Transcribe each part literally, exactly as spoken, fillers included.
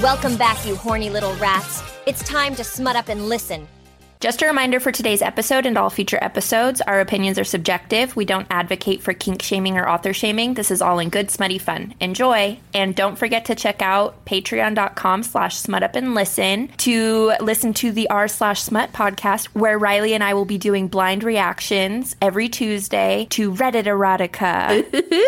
Welcome back, you horny little rats. It's time to smut up and listen. Just a reminder for today's episode and all future episodes, our opinions are subjective. We don't advocate for kink shaming or author shaming. This is all in good smutty fun. Enjoy. And don't forget to check out patreon.com slash smut up and listen to listen to the r slash smut podcast, where Riley and I will be doing blind reactions every Tuesday to Reddit erotica.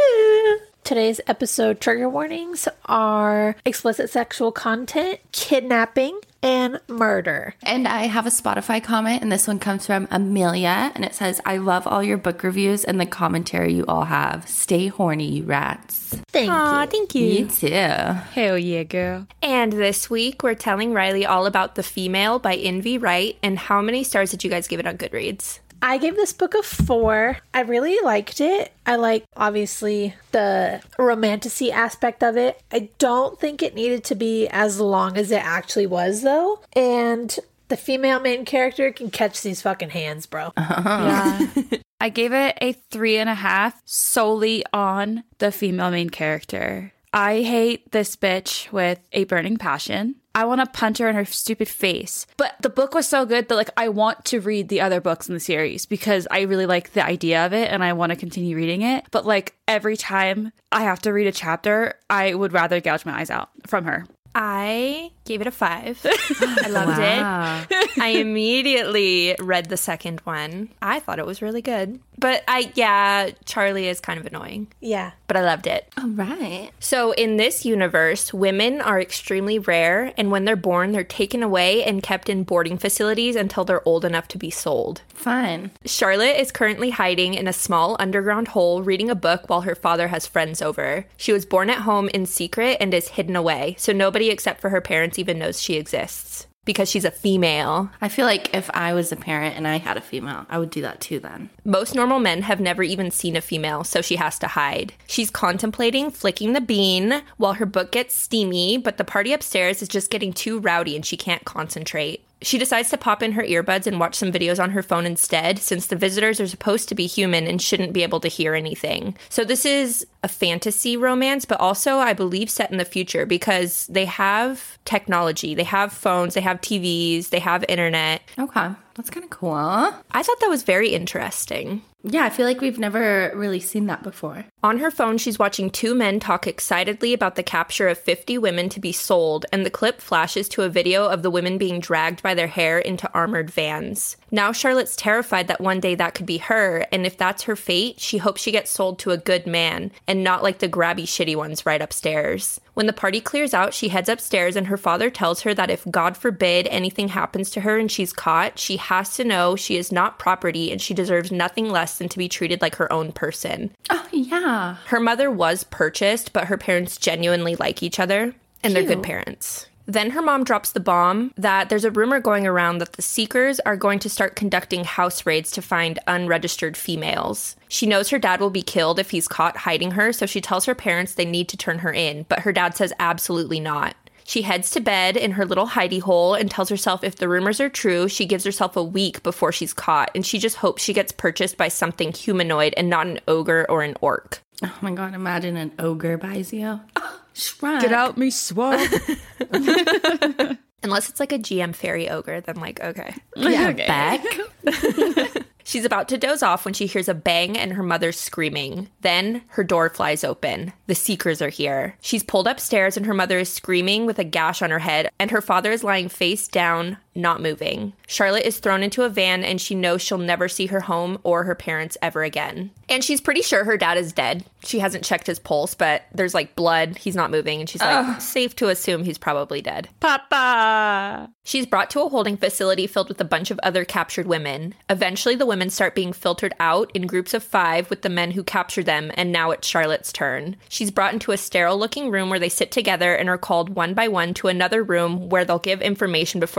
Today's episode trigger warnings are explicit sexual content, kidnapping, and murder. And I have a Spotify comment, and this one comes from Amelia, and it says, I love all your book reviews and the commentary you all have. Stay horny, you rats. Thank Aw, you. thank you. You too. Hell yeah, girl. And this week, we're telling Riley all about The Female by Envy Wright. And how many stars did you guys give it on Goodreads? I gave this book a four. I really liked it. I like, obviously, the romanticy aspect of it. I don't think it needed to be as long as it actually was, though. And the female main character can catch these fucking hands, bro. Yeah. I gave it a three and a half solely on the female main character. I hate this bitch with a burning passion. I want to punch her in her stupid face. But the book was so good that, like, I want to read the other books in the series because I really like the idea of it and I want to continue reading it. But, like, every time I have to read a chapter, I would rather gouge my eyes out from her. I gave it a five. I loved Wow. it. I immediately read the second one. I thought it was really good. But I, yeah, Charlie is kind of annoying. Yeah. But I loved it. All right. So in this universe, women are extremely rare, and when they're born, they're taken away and kept in boarding facilities until they're old enough to be sold. Fun. Charlotte is currently hiding in a small underground hole reading a book while her father has friends over. She was born at home in secret and is hidden away, so nobody except for her parents even knows she exists. Because she's a female. I feel like if I was a parent and I had a female, I would do that too then. Most normal men have never even seen a female, so she has to hide. She's contemplating flicking the bean while her book gets steamy, but the party upstairs is just getting too rowdy and she can't concentrate. She decides to pop in her earbuds and watch some videos on her phone instead, since the visitors are supposed to be human and shouldn't be able to hear anything. So this is a fantasy romance, but also, I believe, set in the future because they have technology. They have phones, they have T Vs, they have internet. Okay. That's kind of cool. I thought that was very interesting. Yeah, I feel like we've never really seen that before. On her phone, she's watching two men talk excitedly about the capture of fifty women to be sold, and the clip flashes to a video of the women being dragged by their hair into armored vans. Now Charlotte's terrified that one day that could be her, and if that's her fate, she hopes she gets sold to a good man, and not like the grabby shitty ones right upstairs. When the party clears out, she heads upstairs, and her father tells her that if, God forbid, anything happens to her and she's caught, she has to know she is not property and she deserves nothing less than to be treated like her own person. Oh, yeah. Her mother was purchased, but her parents genuinely like each other, and they're good Cute. parents. Then her mom drops the bomb that there's a rumor going around that the Seekers are going to start conducting house raids to find unregistered females. She knows her dad will be killed if he's caught hiding her, so she tells her parents they need to turn her in, but her dad says absolutely not. She heads to bed in her little hidey hole and tells herself if the rumors are true, she gives herself a week before she's caught, and she just hopes she gets purchased by something humanoid and not an ogre or an orc. Oh my god, imagine an ogre buys you. Oh, Shrek. Get out me swamp. Unless it's like a G M fairy ogre, then like, okay. Yeah, Okay. Beck. She's about to doze off when she hears a bang and her mother's screaming. Then her door flies open. The Seekers are here. She's pulled upstairs and her mother is screaming with a gash on her head, and her father is lying face down, not moving. Charlotte is thrown into a van and she knows she'll never see her home or her parents ever again. And she's pretty sure her dad is dead. She hasn't checked his pulse, but there's like blood. He's not moving, and she's like, Ugh. safe to assume he's probably dead. Papa. She's brought to a holding facility filled with a bunch of other captured women. Eventually, the women start being filtered out in groups of five with the men who captured them, and now it's Charlotte's turn. She's brought into a sterile-looking room where they sit together and are called one by one to another room where they'll give information before they get a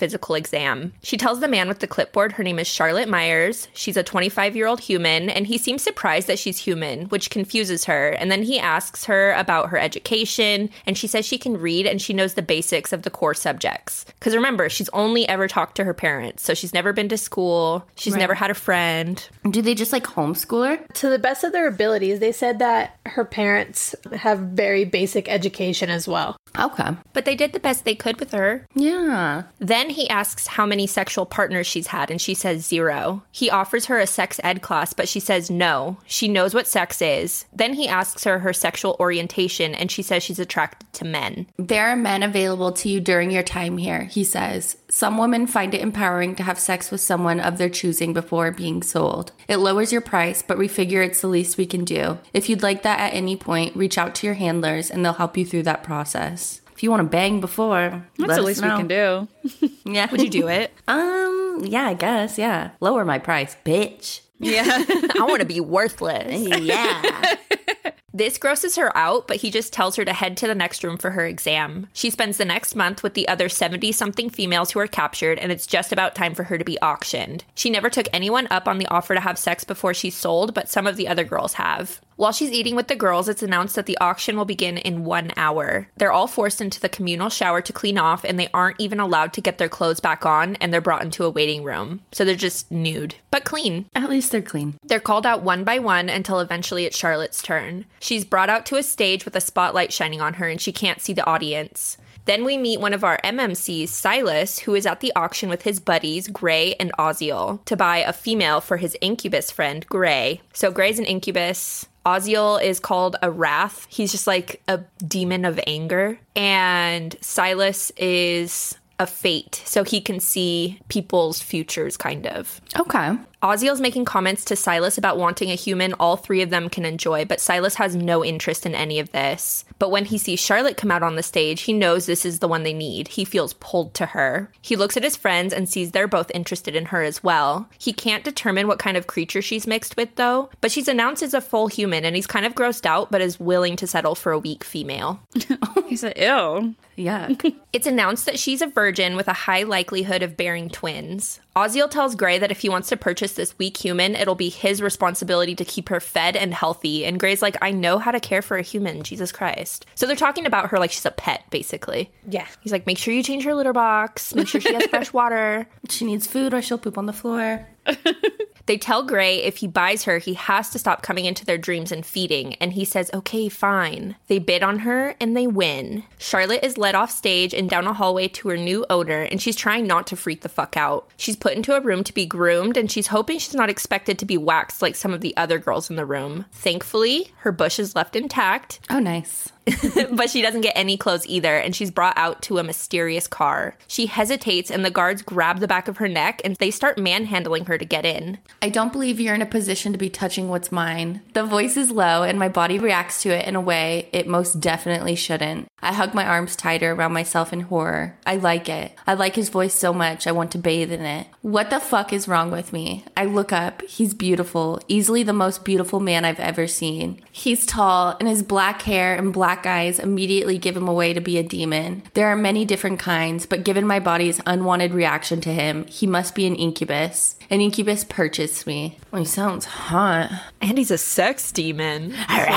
physical exam. She tells the man with the clipboard her name is Charlotte Myers. She's a twenty-five-year-old human, and he seems surprised that she's human, which confuses her. And then he asks her about her education, and she says she can read and she knows the basics of the core subjects. Because remember, she's only ever talked to her parents, so she's never been to school. She's Right. never had a friend. Do they just like homeschool her? To the best of their abilities, they said that her parents have very basic education as well. Okay. But they did the best they could with her. Yeah. Then he asks how many sexual partners she's had, and she says zero. He offers her a sex ed class, but she says no. She knows what sex is. Then he asks her her sexual orientation, and she says she's attracted to men. There are men available to you during your time here, he says. Some women find it empowering to have sex with someone of their choosing before being sold. It lowers your price, but we figure it's the least we can do. If you'd like that at any point, reach out to your handlers and they'll help you through that process. If you want to bang before, That's let the us least know. we can do. Yeah. Would you do it? Um, yeah, I guess, yeah. Lower my price, bitch. Yeah. I want to be worthless. Yeah. This grosses her out, but he just tells her to head to the next room for her exam. She spends the next month with the other seventy-something females who are captured, and it's just about time for her to be auctioned. She never took anyone up on the offer to have sex before she's sold, but some of the other girls have. While she's eating with the girls, it's announced that the auction will begin in one hour. They're all forced into the communal shower to clean off, and they aren't even allowed to get their clothes back on, and they're brought into a waiting room. So they're just nude, but clean. At least they're clean. They're called out one by one until eventually it's Charlotte's turn. She's brought out to a stage with a spotlight shining on her, and she can't see the audience. Then we meet one of our M M Cs, Silas, who is at the auction with his buddies, Gray and Oziel, to buy a female for his incubus friend, Gray. So Gray's an incubus. Oziel is called a wrath. He's just like a demon of anger. And Silas is a fate, so he can see people's futures, kind of. Okay. Oziel's making comments to Silas about wanting a human all three of them can enjoy, but Silas has no interest in any of this. But when he sees Charlotte come out on the stage, he knows this is the one they need. He feels pulled to her. He looks at his friends and sees they're both interested in her as well. He can't determine what kind of creature she's mixed with, though, but she's announced as a full human, and he's kind of grossed out, but is willing to settle for a weak female. He said, ew. Yuck. It's announced that she's a virgin with a high likelihood of bearing twins. Oziel tells Gray that if he wants to purchase this weak human, it'll be his responsibility to keep her fed and healthy. And Gray's like, I know how to care for a human, Jesus Christ. So they're talking about her like she's a pet, basically. Yeah. He's like, make sure you change her litter box, make sure she has fresh water. She needs food or she'll poop on the floor. They tell Gray if he buys her, he has to stop coming into their dreams and feeding. And he says, okay, fine. They bid on her and they win. Charlotte is led off stage and down a hallway to her new owner, and she's trying not to freak the fuck out. She's put into a room to be groomed, and she's hoping she's not expected to be waxed like some of the other girls in the room. Thankfully, her bush is left intact. Oh, nice. But she doesn't get any clothes either, and she's brought out to a mysterious car. She hesitates, and the guards grab the back of her neck, and they start manhandling her to get in. I don't believe you're in a position to be touching what's mine. The voice is low, and my body reacts to it in a way it most definitely shouldn't. I hug my arms tighter around myself in horror. I like it. I like his voice so much, I want to bathe in it. What the fuck is wrong with me? I look up. He's beautiful. Easily the most beautiful man I've ever seen. He's tall, and his black hair and black eyes immediately give him away to be a demon. There are many different kinds, but given my body's unwanted reaction to him, he must be an incubus. An incubus purchased me. Oh, he sounds hot. And he's a sex demon.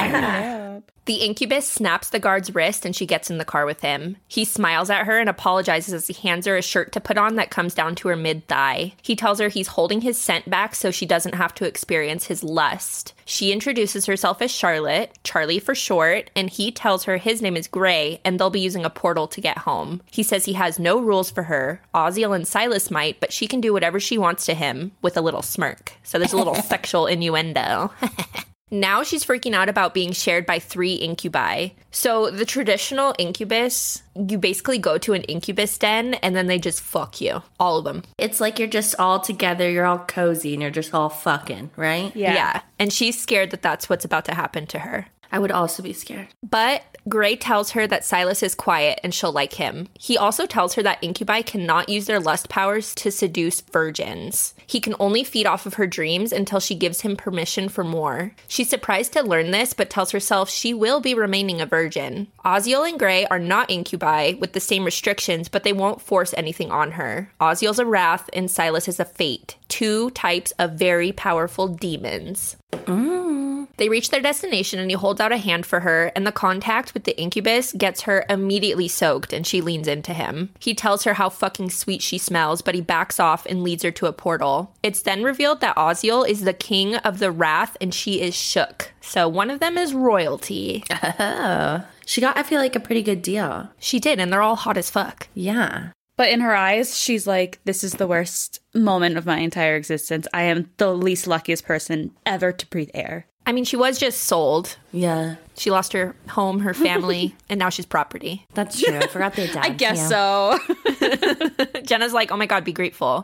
The incubus snaps the guard's wrist and she gets in the car with him. He smiles at her and apologizes as he hands her a shirt to put on that comes down to her mid-thigh. He tells her he's holding his scent back so she doesn't have to experience his lust. She introduces herself as Charlotte, Charlie for short, and he tells her his name is Gray and they'll be using a portal to get home. He says he has no rules for her. Oziel and Silas might, but she can do whatever she wants to him, with a little smirk. So there's a little sexual innuendo. Now she's freaking out about being shared by three incubi. So the traditional incubus, you basically go to an incubus den and then they just fuck you. All of them. It's like you're just all together, you're all cozy, and you're just all fucking, right? Yeah. Yeah. And she's scared that that's what's about to happen to her. I would also be scared. But Gray tells her that Silas is quiet and she'll like him. He also tells her that incubi cannot use their lust powers to seduce virgins. He can only feed off of her dreams until she gives him permission for more. She's surprised to learn this, but tells herself she will be remaining a virgin. Oziel and Gray are not incubi with the same restrictions, but they won't force anything on her. Oziel's a wrath and Silas is a fate. Two types of very powerful demons. Mm. They reach their destination and he holds out a hand for her, and the contact with the incubus gets her immediately soaked and she leans into him. He tells her how fucking sweet she smells, but he backs off and leads her to a portal. It's then revealed that Oziel is the king of the wrath and she is shook. So one of them is royalty. Oh. She got, I feel like, a pretty good deal. She did, and they're all hot as fuck. Yeah. But in her eyes, she's like, this is the worst moment of my entire existence. I am the least luckiest person ever to breathe air. I mean, she was just sold. Yeah. She lost her home, her family, and now she's property. That's true. I forgot their dad. I guess yeah. so. Jenna's like, oh my God, be grateful.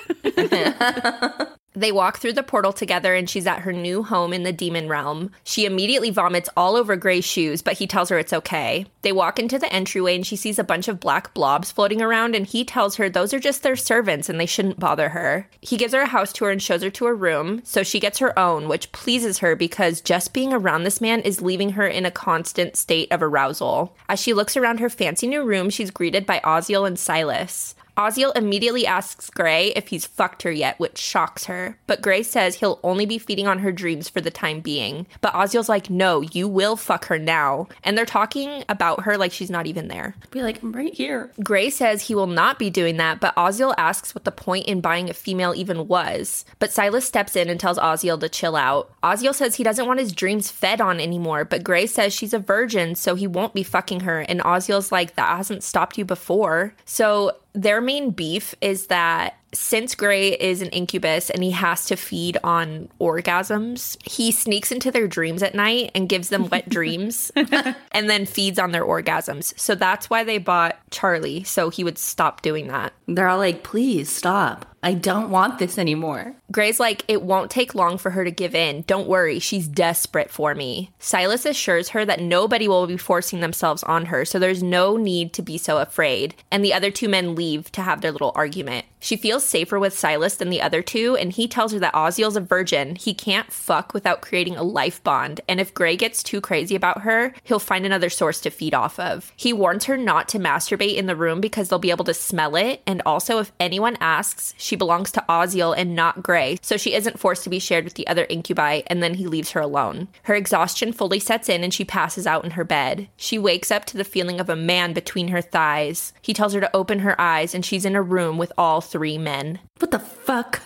They walk through the portal together and she's at her new home in the demon realm. She immediately vomits all over Gray's shoes, but he tells her it's okay. They walk into the entryway and she sees a bunch of black blobs floating around, and he tells her those are just their servants and they shouldn't bother her. He gives her a house tour and shows her to her room, so she gets her own, which pleases her because just being around this man is leaving her in a constant state of arousal. As she looks around her fancy new room, she's greeted by Oziel and Silas. Oziel immediately asks Gray if he's fucked her yet, which shocks her. But Gray says he'll only be feeding on her dreams for the time being. But Oziel's like, no, you will fuck her now. And they're talking about her like she's not even there. Be like, I'm right here. Gray says he will not be doing that, but Oziel asks what the point in buying a female even was. But Silas steps in and tells Oziel to chill out. Oziel says he doesn't want his dreams fed on anymore, but Gray says she's a virgin, so he won't be fucking her. And Oziel's like, that hasn't stopped you before. So their main beef is that since Gray is an incubus and he has to feed on orgasms, he sneaks into their dreams at night and gives them wet dreams and then feeds on their orgasms. So that's why they bought Charlie, so he would stop doing that. They're all like, please stop. I don't want this anymore. Gray's like, it won't take long for her to give in. Don't worry, she's desperate for me. Silas assures her that nobody will be forcing themselves on her, so there's no need to be so afraid. And the other two men leave to have their little argument. She feels safer with Silas than the other two, and he tells her that Oziel's a virgin. He can't fuck without creating a life bond, and if Gray gets too crazy about her, he'll find another source to feed off of. He warns her not to masturbate in the room because they'll be able to smell it, and also if anyone asks, she belongs to Oziel and not Gray, so she isn't forced to be shared with the other incubi, and then he leaves her alone. Her exhaustion fully sets in and she passes out in her bed. She wakes up to the feeling of a man between her thighs. He tells her to open her eyes, and she's in a room with all three men. What the fuck?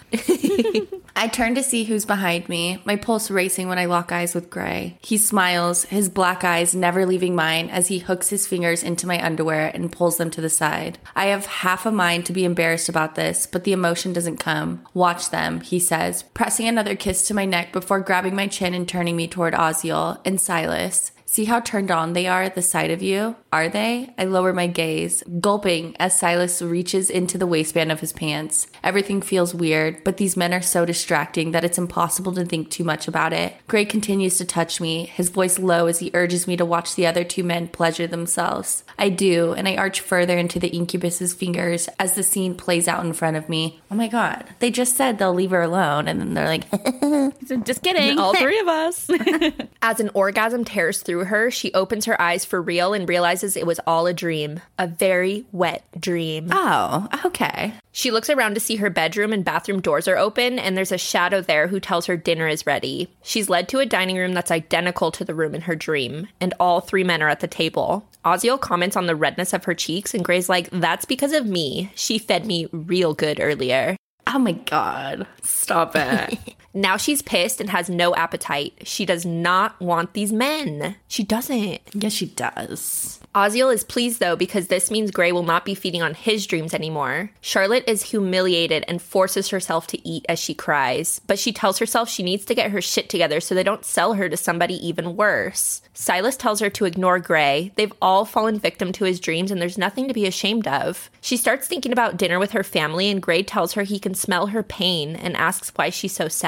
I turn to see who's behind me, my pulse racing when I lock eyes with Gray. He smiles, his black eyes never leaving mine as he hooks his fingers into my underwear and pulls them to the side. I have half a mind to be embarrassed about this, but the emotion doesn't come. Watch them, he says, pressing another kiss to my neck before grabbing my chin and turning me toward Oziel and Silas. See how turned on they are at the sight of you? Are they? I lower my gaze, gulping as Silas reaches into the waistband of his pants. Everything feels weird, but these men are so distracting that it's impossible to think too much about it. Gray continues to touch me, his voice low as he urges me to watch the other two men pleasure themselves. I do, and I arch further into the incubus's fingers as the scene plays out in front of me. Oh my god, they just said they'll leave her alone, and then they're like, just kidding. All three of us. As an orgasm tears through her, she opens her eyes for real and realizes it was all a dream. A very wet dream. oh, okay. She looks around to see her bedroom and bathroom doors are open, and there's a shadow there who tells her dinner is ready. She's led to a dining room that's identical to the room in her dream, and all three men are at the table. Oziel comments on the redness of her cheeks, and Gray's like, that's because of me. She fed me real good earlier. Oh my god. Stop it. Now she's pissed and has no appetite. She does not want these men. She doesn't. Yes, she does. Oziel is pleased, though, because this means Gray will not be feeding on his dreams anymore. Charlotte is humiliated and forces herself to eat as she cries, but she tells herself she needs to get her shit together so they don't sell her to somebody even worse. Silas tells her to ignore Gray. They've all fallen victim to his dreams, and there's nothing to be ashamed of. She starts thinking about dinner with her family, and Gray tells her he can smell her pain and asks why she's so sad.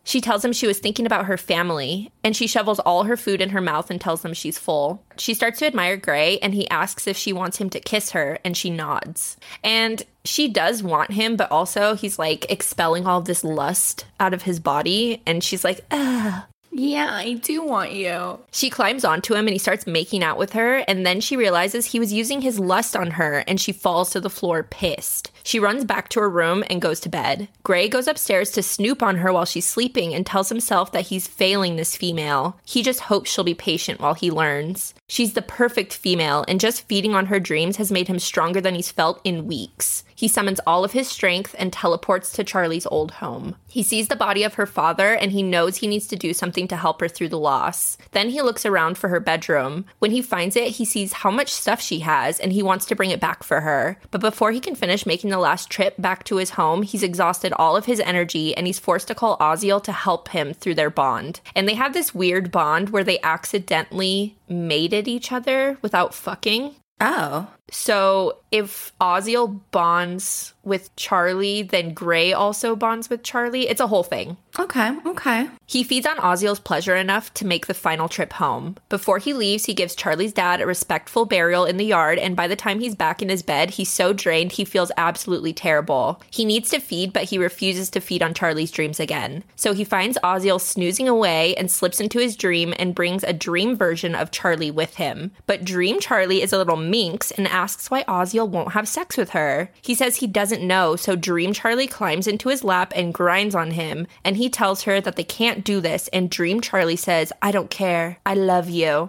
She tells him she was thinking about her family, and she shovels all her food in her mouth and tells him she's full. She starts to admire Gray, and he asks if she wants him to kiss her, and she nods. And she does want him, but also he's like expelling all of this lust out of his body, and she's like, ugh. Yeah, I do want you. She climbs onto him and he starts making out with her, and then she realizes he was using his lust on her, and she falls to the floor pissed. She runs back to her room and goes to bed. Gray goes upstairs to snoop on her while she's sleeping and tells himself that he's failing this female. He just hopes she'll be patient while he learns. She's the perfect female, and just feeding on her dreams has made him stronger than he's felt in weeks. He summons all of his strength and teleports to Charlie's old home. He sees the body of her father, and he knows he needs to do something to help her through the loss. Then he looks around for her bedroom. When he finds it, he sees how much stuff she has, and he wants to bring it back for her. But before he can finish making the last trip back to his home, he's exhausted all of his energy, and he's forced to call Oziel to help him through their bond. And they have this weird bond where they accidentally mated each other without fucking. Oh. So if Oziel bonds with Charlie, then Gray also bonds with Charlie. It's a whole thing. Okay, okay. He feeds on Oziel's pleasure enough to make the final trip home. Before he leaves, he gives Charlie's dad a respectful burial in the yard, and by the time he's back in his bed, he's so drained he feels absolutely terrible. He needs to feed, but he refuses to feed on Charlie's dreams again. So he finds Oziel snoozing away and slips into his dream and brings a dream version of Charlie with him. But Dream Charlie is a little minx and asks why Oziel won't have sex with her. He says he doesn't know, so Dream Charlie climbs into his lap and grinds on him, and he tells her that they can't do this, and Dream Charlie says, I don't care. I love you.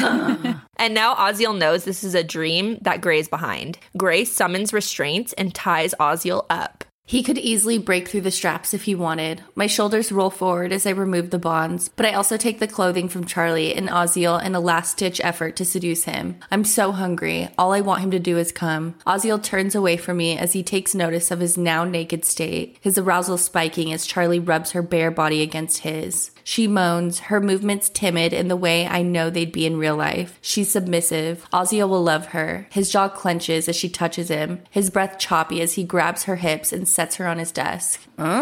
And now Oziel knows this is a dream that Gray's behind. Gray summons restraints and ties Oziel up. He could easily break through the straps if he wanted. My shoulders roll forward as I remove the bonds, but I also take the clothing from Charlie and Oziel in a last-ditch effort to seduce him. I'm so hungry. All I want him to do is come. Oziel turns away from me as he takes notice of his now naked state, his arousal spiking as Charlie rubs her bare body against his. She moans, her movements timid in the way I know they'd be in real life. She's submissive. Oziel will love her. His jaw clenches as she touches him, his breath choppy as he grabs her hips and sets her on his desk.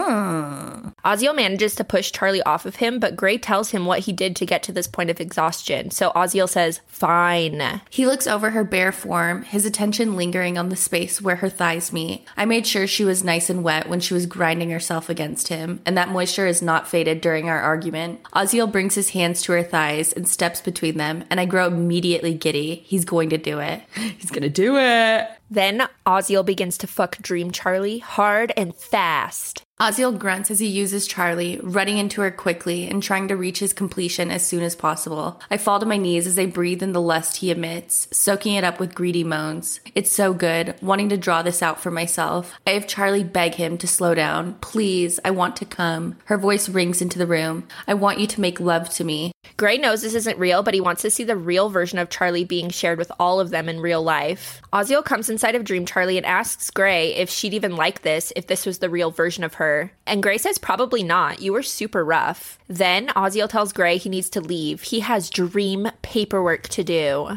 Mm. Oziel manages to push Charlie off of him, but Gray tells him what he did to get to this point of exhaustion. So Oziel says, fine. He looks over her bare form, his attention lingering on the space where her thighs meet. I made sure she was nice and wet when she was grinding herself against him, and that moisture is not faded during our argument. Oziel brings his hands to her thighs and steps between them, and I grow immediately giddy. He's going to do it. He's gonna do it. Then Oziel begins to fuck Dream Charlie hard and fast. Oziel grunts as he uses Charlie, running into her quickly and trying to reach his completion as soon as possible. I fall to my knees as I breathe in the lust he emits, soaking it up with greedy moans. It's so good, wanting to draw this out for myself. I have Charlie beg him to slow down. Please, I want to come. Her voice rings into the room. I want you to make love to me. Gray knows this isn't real, but he wants to see the real version of Charlie being shared with all of them in real life. Oziel comes inside of Dream Charlie and asks Gray if she'd even like this if this was the real version of her. And Gray says probably not. You were super rough. Then Oziel tells Gray he needs to leave. He has dream paperwork to do.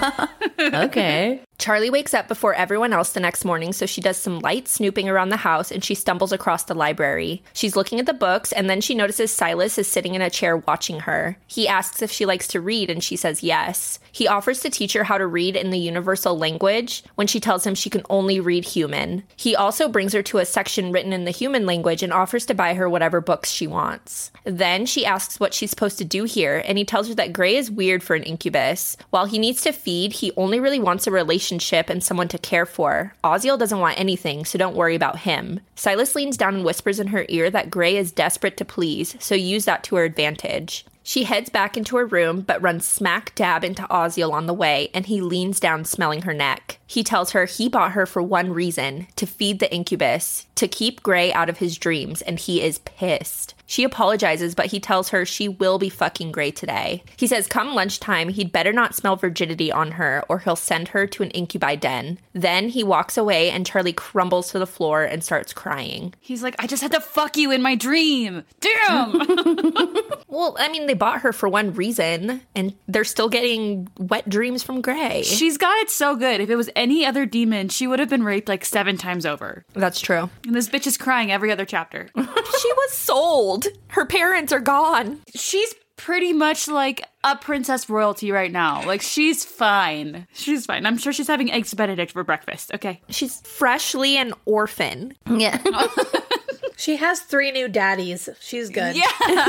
Okay. Charlie wakes up before everyone else the next morning, so she does some light snooping around the house and she stumbles across the library. She's looking at the books, and then she notices Silas is sitting in a chair watching her. He asks if she likes to read, and she says yes. He offers to teach her how to read in the universal language when she tells him she can only read human. He also brings her to a section written in the human language and offers to buy her whatever books she wants. Then she asks what she's supposed to do here, and he tells her that Gray is weird for an incubus. While he needs to feed, he only really wants a relationship and someone to care for. Oziel doesn't want anything, so don't worry about him. Silas leans down and whispers in her ear that Gray is desperate to please, so use that to her advantage. She heads back into her room, but runs smack dab into Oziel on the way, and he leans down smelling her neck. He tells her he bought her for one reason, to feed the incubus, to keep Gray out of his dreams, and he is pissed. She apologizes, but he tells her she will be fucking Gray today. He says come lunchtime, he'd better not smell virginity on her, or he'll send her to an incubi den. Then he walks away, and Charlie crumbles to the floor and starts crying. He's like, I just had to fuck you in my dream. Damn! Well, I mean, they bought her for one reason, and they're still getting wet dreams from Grey. She's got it so good. If it was any other demon, she would have been raped like seven times over. That's true. And this bitch is crying every other chapter. She was sold. Her parents are gone. She's pretty much like a princess royalty right now. Like, she's fine. She's fine. I'm sure she's having eggs Benedict for breakfast. Okay. She's freshly an orphan. Yeah. She has three new daddies. She's good.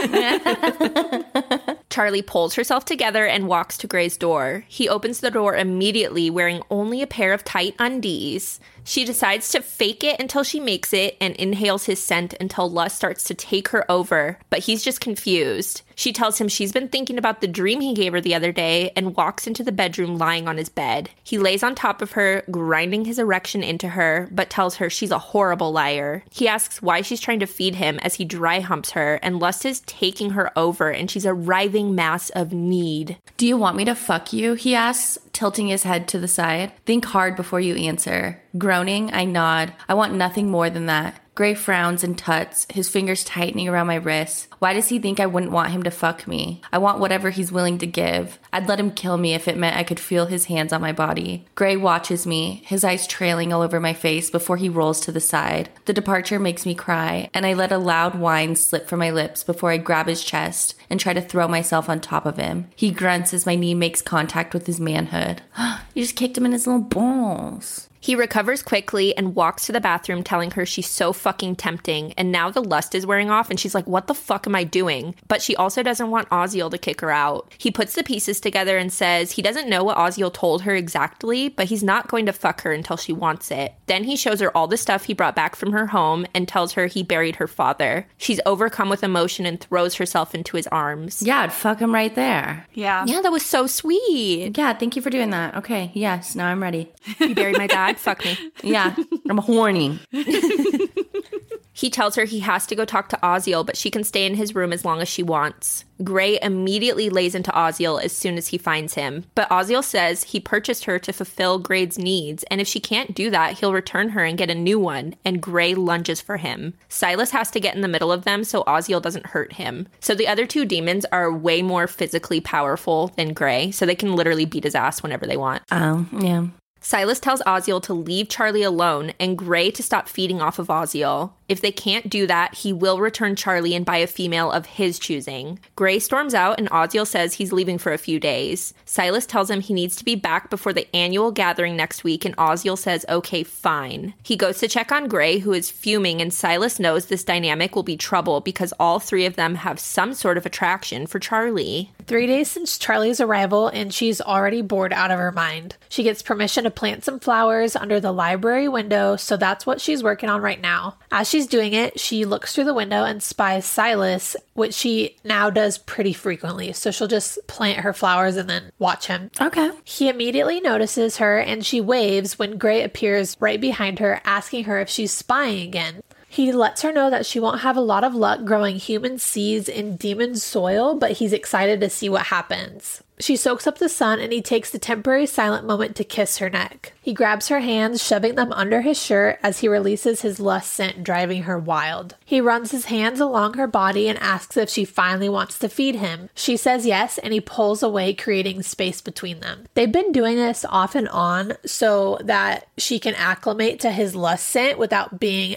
Yeah. Charlie pulls herself together and walks to Grey's door. He opens the door immediately, wearing only a pair of tight undies. She decides to fake it until she makes it and inhales his scent until lust starts to take her over, but he's just confused. She tells him she's been thinking about the dream he gave her the other day and walks into the bedroom lying on his bed. He lays on top of her, grinding his erection into her, but tells her she's a horrible liar. He asks why she's trying to feed him as he dry humps her, and lust is taking her over and she's a writhing mass of need. Do you want me to fuck you? He asks, tilting his head to the side. Think hard before you answer. Groaning, I nod. I want nothing more than that. Grey frowns and tuts, his fingers tightening around my wrists. Why does he think I wouldn't want him to fuck me? I want whatever he's willing to give. I'd let him kill me if it meant I could feel his hands on my body. Grey watches me, his eyes trailing all over my face before he rolls to the side. The departure makes me cry, and I let a loud whine slip from my lips before I grab his chest and try to throw myself on top of him. He grunts as my knee makes contact with his manhood. You just kicked him in his little balls. He recovers quickly and walks to the bathroom telling her she's so fucking tempting, and now the lust is wearing off and she's like, what the fuck am I doing? But she also doesn't want Oziel to kick her out. He puts the pieces together and says he doesn't know what Oziel told her exactly, but he's not going to fuck her until she wants it. Then he shows her all the stuff he brought back from her home and tells her he buried her father. She's overcome with emotion and throws herself into his arms. Yeah, I'd fuck him right there. Yeah. Yeah, that was so sweet. Yeah, thank you for doing that. Okay, yes, now I'm ready. You buried my dad? Fuck me. Yeah, I'm horny. He tells her he has to go talk to Oziel, but she can stay in his room as long as she wants. Grey immediately lays into Oziel as soon as he finds him, but Oziel says he purchased her to fulfill Grey's needs, and if she can't do that, he'll return her and get a new one, and Grey lunges for him. Silas has to get in the middle of them so Oziel doesn't hurt him. So the other two demons are way more physically powerful than Grey, so they can literally beat his ass whenever they want. Oh, yeah. Silas tells Oziel to leave Charlie alone and Grey to stop feeding off of Oziel. If they can't do that, he will return Charlie and buy a female of his choosing. Grey storms out and Oziel says he's leaving for a few days. Silas tells him he needs to be back before the annual gathering next week, and Oziel says, okay, fine. He goes to check on Grey, who is fuming, and Silas knows this dynamic will be trouble because all three of them have some sort of attraction for Charlie. Three days since Charlie's arrival, and she's already bored out of her mind. She gets permission to plant some flowers under the library window, so that's what she's working on right now. As she's doing it, she looks through the window and spies Silas, which she now does pretty frequently, so she'll just plant her flowers and then watch him. Okay. He immediately notices her, and she waves when Grey appears right behind her, asking her if she's spying again. He lets her know that she won't have a lot of luck growing human seeds in demon soil, but he's excited to see what happens. She soaks up the sun, and he takes the temporary silent moment to kiss her neck. He grabs her hands, shoving them under his shirt as he releases his lust scent, driving her wild. He runs his hands along her body and asks if she finally wants to feed him. She says yes, and he pulls away, creating space between them. They've been doing this off and on so that she can acclimate to his lust scent without being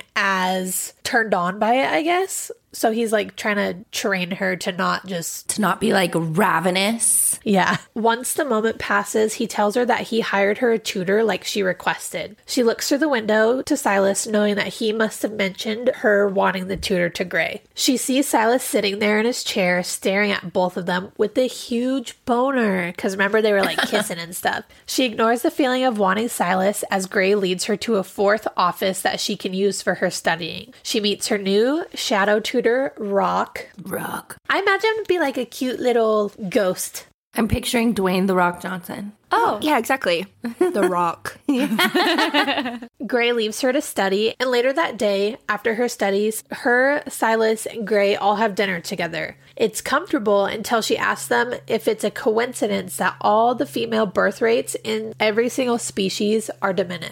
as turned on by it, I guess. So he's like trying to train her to not just... To not be like ravenous. Yeah. Once the moment passes, he tells her that he hired her a tutor like she requested. She looks through the window to Silas, knowing that he must have mentioned her wanting the tutor to Grey. She sees Silas sitting there in his chair, staring at both of them with a huge boner. Because remember, they were like kissing and stuff. She ignores the feeling of wanting Silas as Grey leads her to a fourth office that she can use for her studying. She meets her new shadow tutor, Rock. Rock. I imagine it'd be like a cute little ghost. I'm picturing Dwayne The Rock Johnson. Oh, yeah, exactly. The Rock. Grey leaves her to study, and later that day, after her studies, her, Silas, and Grey all have dinner together. It's comfortable until she asks them if it's a coincidence that all the female birth rates in every single species are diminished.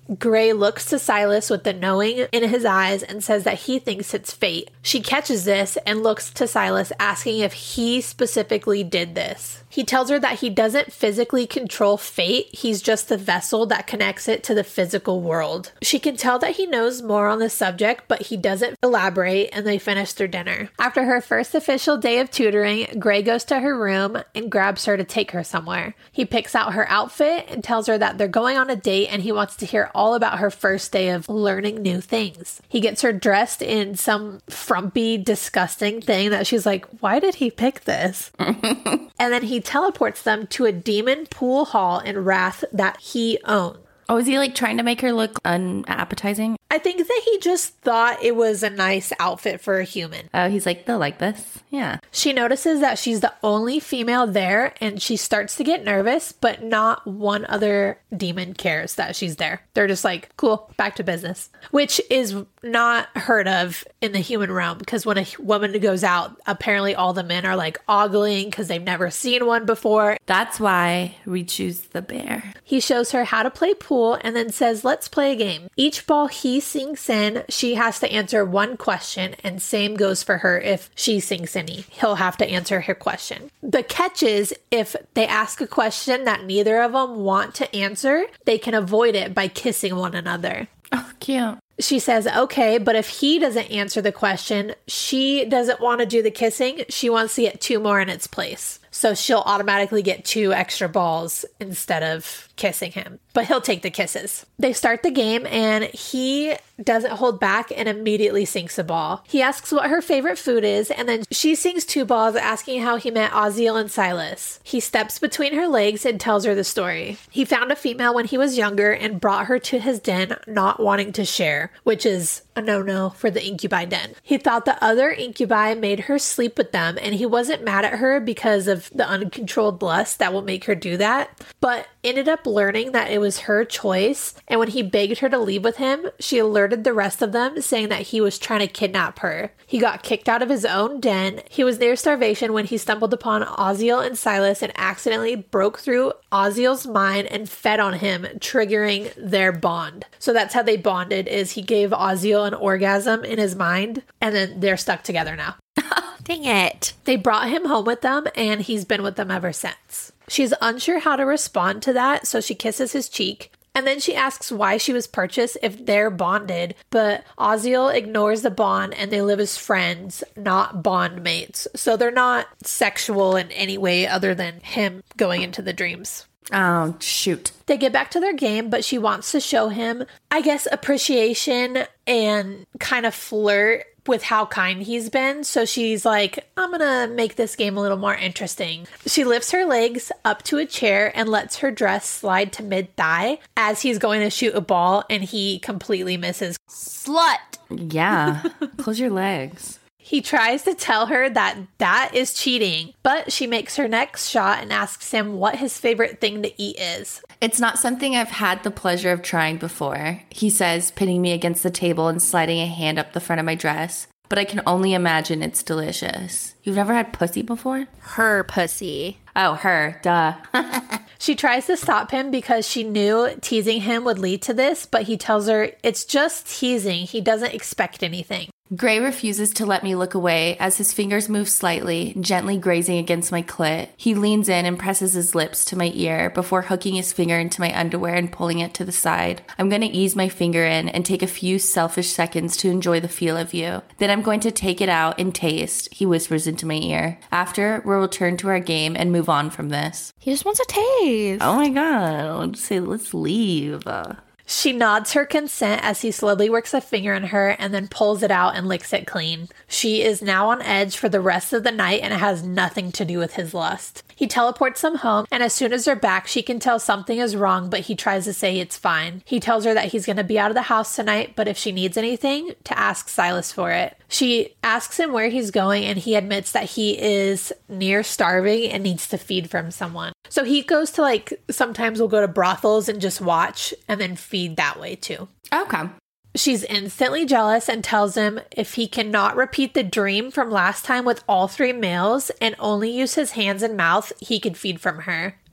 Gray looks to Silas with the knowing in his eyes and says that he thinks it's fate. She catches this and looks to Silas, asking if he specifically did this. He tells her that he doesn't physically control fate, he's just the vessel that connects it to the physical world. She can tell that he knows more on the subject, but he doesn't elaborate, and they finish their dinner. After her first official day of tutoring, Gray goes to her room and grabs her to take her somewhere. He picks out her outfit and tells her that they're going on a date and he wants to hear all about her first day of learning new things. He gets her dressed in some frumpy, disgusting thing that she's like, why did he pick this? And then he teleports them to a demon pool hall in Wrath that he owns. Oh, is he like trying to make her look unappetizing? I think that he just thought it was a nice outfit for a human. Oh, he's like, they'll like this. Yeah. She notices that she's the only female there and she starts to get nervous, but not one other demon cares that she's there. They're just like, cool, back to business, which is not heard of in the human realm because when a woman goes out, apparently all the men are like ogling because they've never seen one before. That's why we choose the bear. He shows her how to play pool and then says, let's play a game. Each ball he sinks in, she has to answer one question, and same goes for her if she sinks any. He'll have to answer her question. The catch is if they ask a question that neither of them want to answer, they can avoid it by kissing one another. Oh, cute. She says, okay, but if he doesn't answer the question, she doesn't want to do the kissing. She wants to get two more in its place. So she'll automatically get two extra balls instead of kissing him. But he'll take the kisses. They start the game and he doesn't hold back and immediately sinks a ball. He asks what her favorite food is and then she sinks two balls asking how he met Oziel and Silas. He steps between her legs and tells her the story. He found a female when he was younger and brought her to his den not wanting to share, which is a no-no for the incubi den. He thought the other incubi made her sleep with them and he wasn't mad at her because of the uncontrolled lust that will make her do that, but ended up learning that it was her choice. And when he begged her to leave with him, she alerted the rest of them, saying that he was trying to kidnap her. He got kicked out of his own den. He was near starvation when he stumbled upon Oziel and Silas and accidentally broke through Oziel's mind and fed on him, triggering their bond. So that's how they bonded, is he gave Oziel an orgasm in his mind, and then they're stuck together now. Dang it. They brought him home with them, and he's been with them ever since. She's unsure how to respond to that, so she kisses his cheek. And then she asks why she was purchased if they're bonded, but Oziel ignores the bond and they live as friends, not bond mates. So they're not sexual in any way other than him going into the dreams. Oh, shoot. They get back to their game, but she wants to show him, I guess, appreciation and kind of flirt with how kind he's been. So she's like, I'm gonna make this game a little more interesting. She lifts her legs up to a chair and lets her dress slide to mid-thigh as he's going to shoot a ball and he completely misses. Slut! Yeah. Close your legs. He tries to tell her that that is cheating, but she makes her next shot and asks him what his favorite thing to eat is. It's not something I've had the pleasure of trying before, he says, pinning me against the table and sliding a hand up the front of my dress. But I can only imagine it's delicious. You've never had pussy before? Her pussy. Oh, her. Duh. She tries to stop him because she knew teasing him would lead to this, but he tells her it's just teasing. He doesn't expect anything. Gray refuses to let me look away as his fingers move slightly, gently grazing against my clit. He leans in and presses his lips to my ear before hooking his finger into my underwear and pulling it to the side. I'm going to ease my finger in and take a few selfish seconds to enjoy the feel of you. Then I'm going to take it out and taste, he whispers into my ear. After, we'll return to our game and move on from this. He just wants a taste. Oh my god, let's say let's leave. She nods her consent as he slowly works a finger in her and then pulls it out and licks it clean. She is now on edge for the rest of the night and it has nothing to do with his lust. He teleports them home, and as soon as they're back, she can tell something is wrong, but he tries to say it's fine. He tells her that he's going to be out of the house tonight, but if she needs anything, to ask Silas for it. She asks him where he's going, and he admits that he is near starving and needs to feed from someone. So he goes to, like, sometimes we'll go to brothels and just watch and then feed that way too. Okay. She's instantly jealous and tells him if he cannot repeat the dream from last time with all three males and only use his hands and mouth, he can feed from her.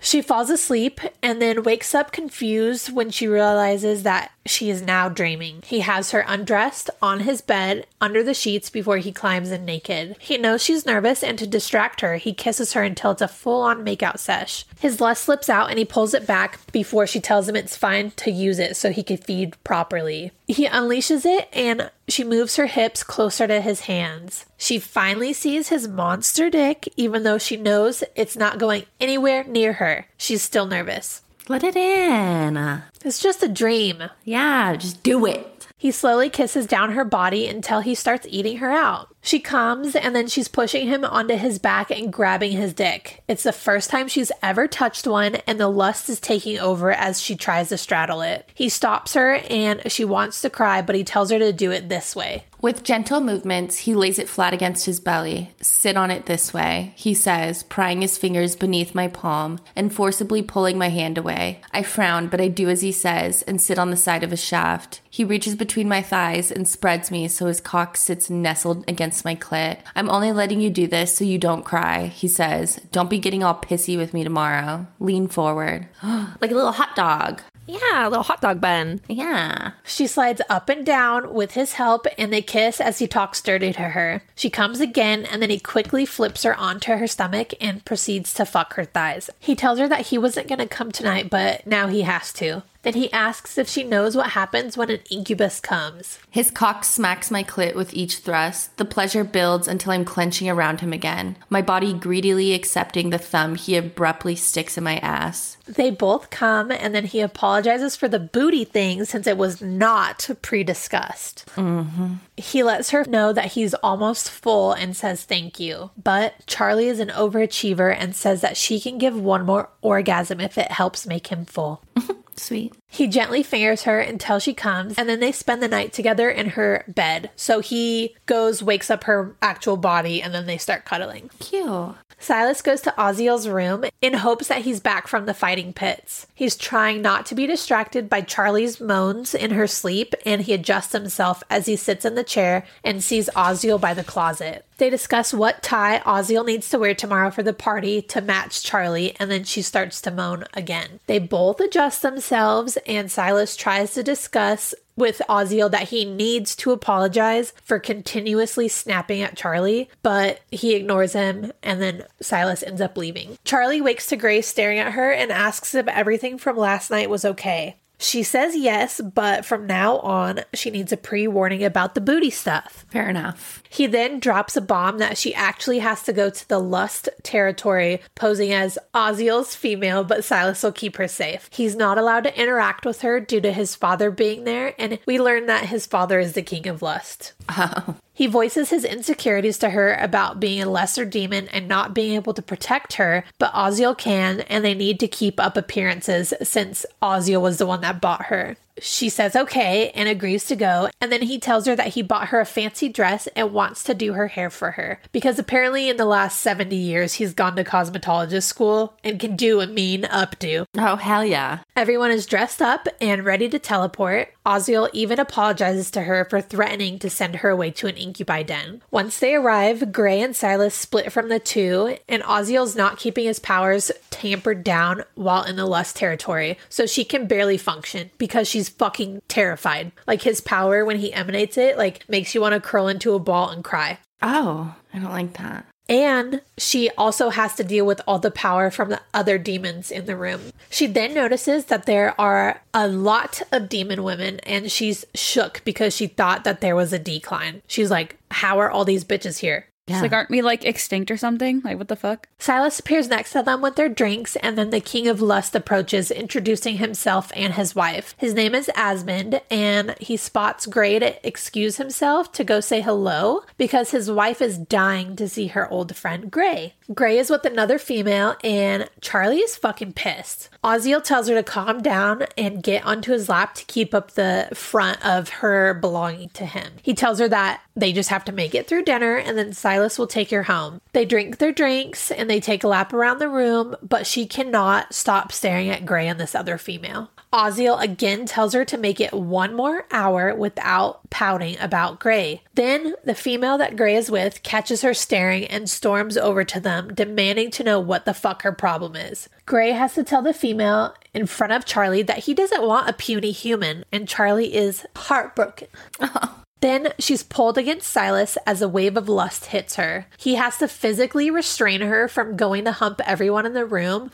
She falls asleep and then wakes up confused when she realizes that she is now dreaming. He has her undressed on his bed under the sheets before he climbs in naked. He knows she's nervous, and to distract her, he kisses her until it's a full-on makeout sesh. His lust slips out and he pulls it back before she tells him it's fine to use it so he can feed properly. He unleashes it and she moves her hips closer to his hands. She finally sees his monster dick, even though she knows it's not going anywhere near her. She's still nervous. Let it in. It's just a dream. Yeah, just do it. He slowly kisses down her body until he starts eating her out. She comes and then she's pushing him onto his back and grabbing his dick. It's the first time she's ever touched one, and the lust is taking over as she tries to straddle it. He stops her and she wants to cry, but he tells her to do it this way. With gentle movements, he lays it flat against his belly. Sit on it this way, he says, prying his fingers beneath my palm and forcibly pulling my hand away. I frown, but I do as he says and sit on the side of his shaft. He reaches between my thighs and spreads me so his cock sits nestled against my clit. I'm only letting you do this so you don't cry, he says. Don't be getting all pissy with me tomorrow. Lean forward. Like a little hot dog. Yeah, a little hot dog bun. Yeah. She slides up and down with his help, and they kiss as he talks dirty to her. She comes again, and then he quickly flips her onto her stomach and proceeds to fuck her thighs. He tells her that he wasn't going to come tonight, but now he has to. Then he asks if she knows what happens when an incubus comes. His cock smacks my clit with each thrust. The pleasure builds until I'm clenching around him again, my body greedily accepting the thumb he abruptly sticks in my ass. They both come, and then he apologizes for the booty thing since it was not pre-discussed. Mm-hmm. He lets her know that he's almost full and says thank you. But Charlie is an overachiever and says that she can give one more orgasm if it helps make him full. Sweet. He gently fingers her until she comes, and then they spend the night together in her bed. So he goes, wakes up her actual body, and then they start cuddling. Cute. Silas goes to Oziel's room in hopes that he's back from the fighting pits. He's trying not to be distracted by Charlie's moans in her sleep, and he adjusts himself as he sits in the chair and sees Oziel by the closet. They discuss what tie Oziel needs to wear tomorrow for the party to match Charlie, and then she starts to moan again. They both adjust themselves, and Silas tries to discuss with Oziel that he needs to apologize for continuously snapping at Charlie, but he ignores him, and then Silas ends up leaving. Charlie wakes to Grace staring at her and asks if everything from last night was okay. She says yes, but from now on, she needs a pre-warning about the booty stuff. Fair enough. He then drops a bomb that she actually has to go to the lust territory, posing as Oziel's female, but Silas will keep her safe. He's not allowed to interact with her due to his father being there, and we learn that his father is the king of lust. Oh. He voices his insecurities to her about being a lesser demon and not being able to protect her, but Oziel can, and they need to keep up appearances since Oziel was the one that bought her. She says okay and agrees to go, and then he tells her that he bought her a fancy dress and wants to do her hair for her, because apparently in the last seventy years he's gone to cosmetologist school and can do a mean updo. Oh, hell yeah. Everyone is dressed up and ready to teleport. Oziel even apologizes to her for threatening to send her away to an incubi den. Once they arrive, Gray and Silas split from the two, and Oziel's not keeping his powers tampered down while in the lust territory, so she can barely function because she's fucking terrified. Like, his power, when he emanates it, like, makes you want to curl into a ball and cry. Oh, I don't like that. And she also has to deal with all the power from the other demons in the room. She then notices that there are a lot of demon women, and she's shook because she thought that there was a decline. She's like, how are all these bitches here? Yeah. It's like, aren't we like extinct or something? Like, what the fuck? Silas appears next to them with their drinks, and then the King of Lust approaches, introducing himself and his wife. His name is Asmund, and he spots Gray to excuse himself to go say hello because his wife is dying to see her old friend Gray. Gray is with another female, and Charlie is fucking pissed. Oziel tells her to calm down and get onto his lap to keep up the front of her belonging to him. He tells her that they just have to make it through dinner, and then Silas will take her home. They drink their drinks, and they take a lap around the room, but she cannot stop staring at Gray and this other female. Oziel again tells her to make it one more hour without pouting about Gray. Then the female that Gray is with catches her staring and storms over to them, demanding to know what the fuck her problem is. Gray has to tell the female in front of Charlie that he doesn't want a puny human, and Charlie is heartbroken. Oh. Then she's pulled against Silas as a wave of lust hits her. He has to physically restrain her from going to hump everyone in the room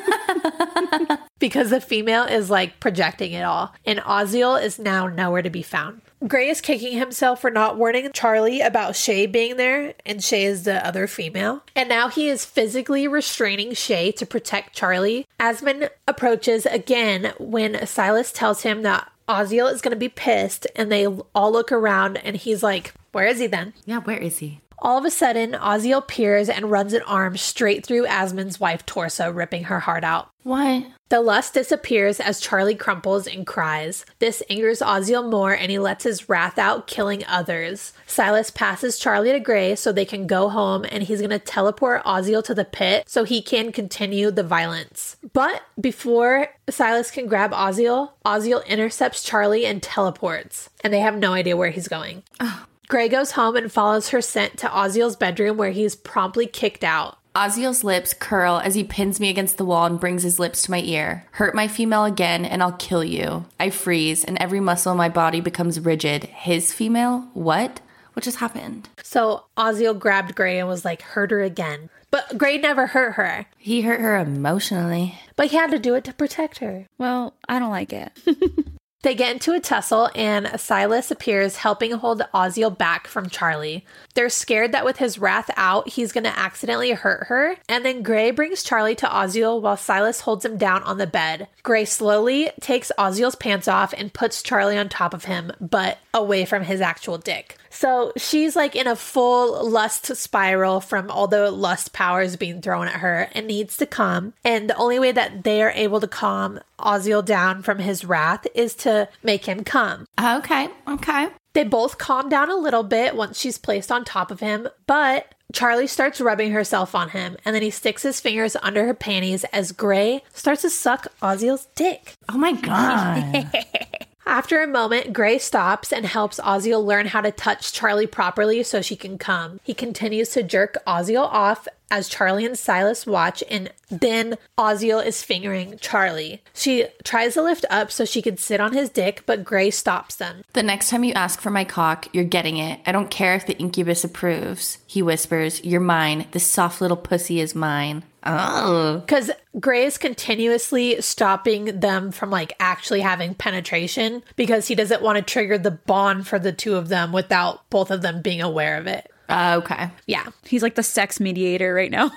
because the female is like projecting it all. And Oziel is now nowhere to be found. Gray is kicking himself for not warning Charlie about Shay being there, and Shay is the other female. And now he is physically restraining Shay to protect Charlie. Asmund approaches again when Silas tells him that Oziel is going to be pissed, and they all look around, and he's like, where is he then? Yeah, where is he? All of a sudden, Oziel peers and runs an arm straight through Asmund's wife's torso, ripping her heart out. What? The lust disappears as Charlie crumples and cries. This angers Oziel more, and he lets his wrath out, killing others. Silas passes Charlie to Gray so they can go home, and he's going to teleport Oziel to the pit so he can continue the violence. But before Silas can grab Oziel, Oziel intercepts Charlie and teleports, and they have no idea where he's going. Oh. Gray goes home and follows her scent to Oziel's bedroom, where he's promptly kicked out. Oziel's lips curl as he pins me against the wall and brings his lips to my ear. Hurt my female again and I'll kill you. I freeze and every muscle in my body becomes rigid. His female? What? What just happened? So Oziel grabbed Gray and was like, hurt her again. But Gray never hurt her. He hurt her emotionally. But he had to do it to protect her. Well, I don't like it. They get into a tussle, and Silas appears, helping hold Oziel back from Charlie. They're scared that with his wrath out, he's going to accidentally hurt her, and then Gray brings Charlie to Oziel while Silas holds him down on the bed. Gray slowly takes Oziel's pants off and puts Charlie on top of him, but away from his actual dick. So she's like in a full lust spiral from all the lust powers being thrown at her and needs to calm. And the only way that they are able to calm Oziel down from his wrath is to make him come. Okay, okay. They both calm down a little bit once she's placed on top of him, but Charlie starts rubbing herself on him, and then he sticks his fingers under her panties as Gray starts to suck Oziel's dick. Oh my God. After a moment, Gray stops and helps Oziel learn how to touch Charlie properly so she can come. He continues to jerk Oziel off as Charlie and Silas watch, and then Oziel is fingering Charlie. She tries to lift up so she could sit on his dick, but Gray stops them. The next time you ask for my cock, you're getting it. I don't care if the incubus approves. He whispers, you're mine. This soft little pussy is mine. Oh. Because Gray is continuously stopping them from like actually having penetration because he doesn't want to trigger the bond for the two of them without both of them being aware of it. Uh, okay. Yeah. He's like the sex mediator right now.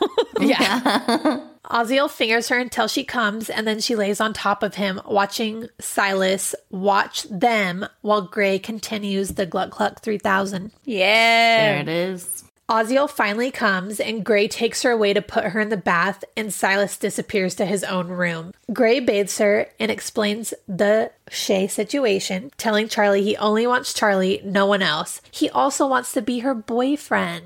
Yeah. Oziel fingers her until she comes, and then she lays on top of him, watching Silas watch them while Gray continues the Gluck Cluck three thousand. Yeah. There it is. Oziel finally comes, and Gray takes her away to put her in the bath, and Silas disappears to his own room. Gray bathes her and explains the Shay situation, telling Charlie he only wants Charlie, no one else. He also wants to be her boyfriend.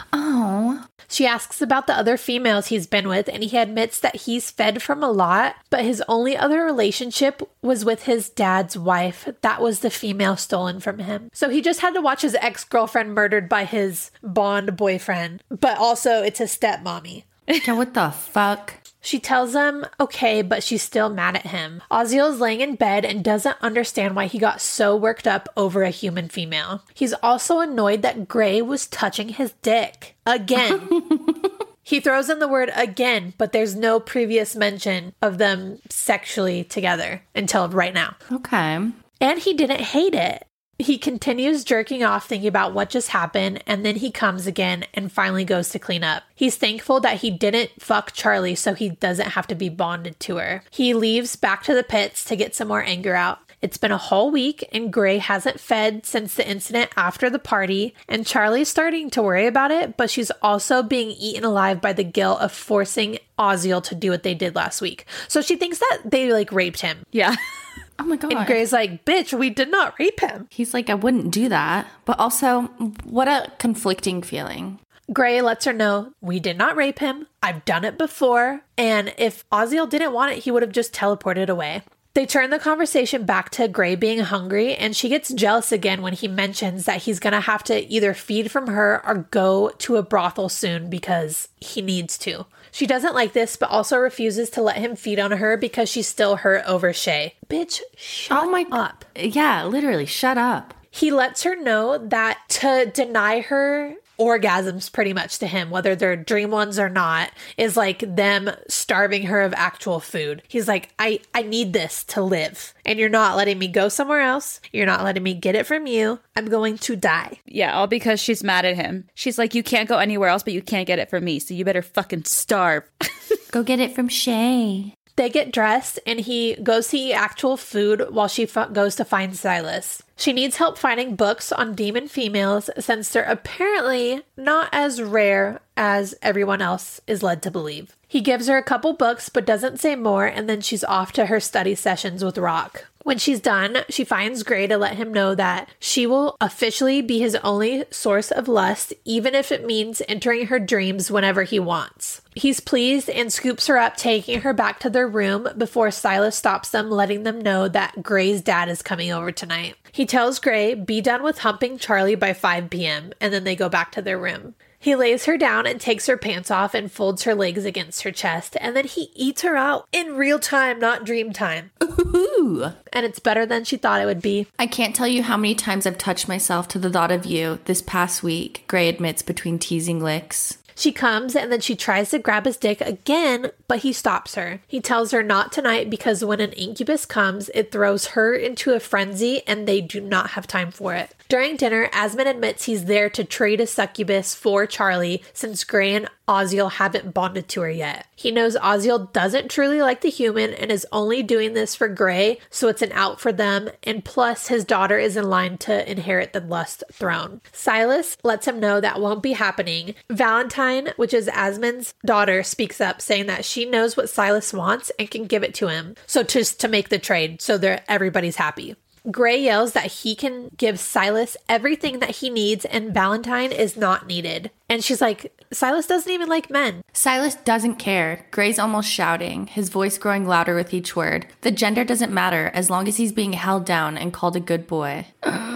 Oh. She asks about the other females he's been with, and he admits that he's fed from a lot, but his only other relationship was with his dad's wife. That was the female stolen from him. So he just had to watch his ex-girlfriend murdered by his Bond boyfriend, but also it's his stepmommy. Yeah, what the fuck? She tells him okay, but she's still mad at him. Oziel is laying in bed and doesn't understand why he got so worked up over a human female. He's also annoyed that Gray was touching his dick. Again. He throws in the word again, but there's no previous mention of them sexually together until right now. Okay. And he didn't hate it. He continues jerking off, thinking about what just happened, and then he comes again and finally goes to clean up. He's thankful that he didn't fuck Charlie so he doesn't have to be bonded to her. He leaves back to the pits to get some more anger out. It's been a whole week, and Gray hasn't fed since the incident after the party, and Charlie's starting to worry about it, but she's also being eaten alive by the guilt of forcing Oziel to do what they did last week. So she thinks that they, like, raped him. Yeah. Oh my God. And Gray's like, bitch, we did not rape him. He's like, I wouldn't do that. But also, what a conflicting feeling. Gray lets her know, we did not rape him. I've done it before. And if Oziel didn't want it, he would have just teleported away. They turn the conversation back to Gray being hungry, and she gets jealous again when he mentions that he's going to have to either feed from her or go to a brothel soon because he needs to. She doesn't like this, but also refuses to let him feed on her because she's still hurt over Shay. Bitch, shut oh my, up. Yeah, literally, shut up. He lets her know that to deny her orgasms pretty much to him, whether they're dream ones or not, is like them starving her of actual food. He's like, I, I need this to live. And you're not letting me go somewhere else. You're not letting me get it from you. I'm going to die. Yeah, all because she's mad at him. She's like, you can't go anywhere else, but you can't get it from me. So you better fucking starve. Go get it from Shay. They get dressed and he goes to eat actual food while she f- goes to find Silas. She needs help finding books on demon females since they're apparently not as rare as everyone else is led to believe. He gives her a couple books but doesn't say more, and then she's off to her study sessions with Rock. When she's done, she finds Gray to let him know that she will officially be his only source of lust, even if it means entering her dreams whenever he wants. He's pleased and scoops her up, taking her back to their room before Silas stops them, letting them know that Gray's dad is coming over tonight. He tells Gray, be done with humping Charlie by five p.m., and then they go back to their room. He lays her down and takes her pants off and folds her legs against her chest, and then he eats her out in real time, not dream time. Ooh. And it's better than she thought it would be. I can't tell you how many times I've touched myself to the thought of you this past week, Gray admits between teasing licks. She comes and then she tries to grab his dick again, but he stops her. He tells her not tonight because when an incubus comes, it throws her into a frenzy and they do not have time for it. During dinner, Asmund admits he's there to trade a succubus for Charlie since Gray and Oziel haven't bonded to her yet. He knows Oziel doesn't truly like the human and is only doing this for Gray, so it's an out for them, and plus his daughter is in line to inherit the Lust throne. Silas lets him know that won't be happening. Valentine, which is Asmund's daughter, speaks up saying that she knows what Silas wants and can give it to him, so just to make the trade so that everybody's happy. Gray yells that he can give Silas everything that he needs and Valentine is not needed. And she's like, Silas doesn't even like men. Silas doesn't care. Gray's almost shouting, his voice growing louder with each word. The gender doesn't matter as long as he's being held down and called a good boy.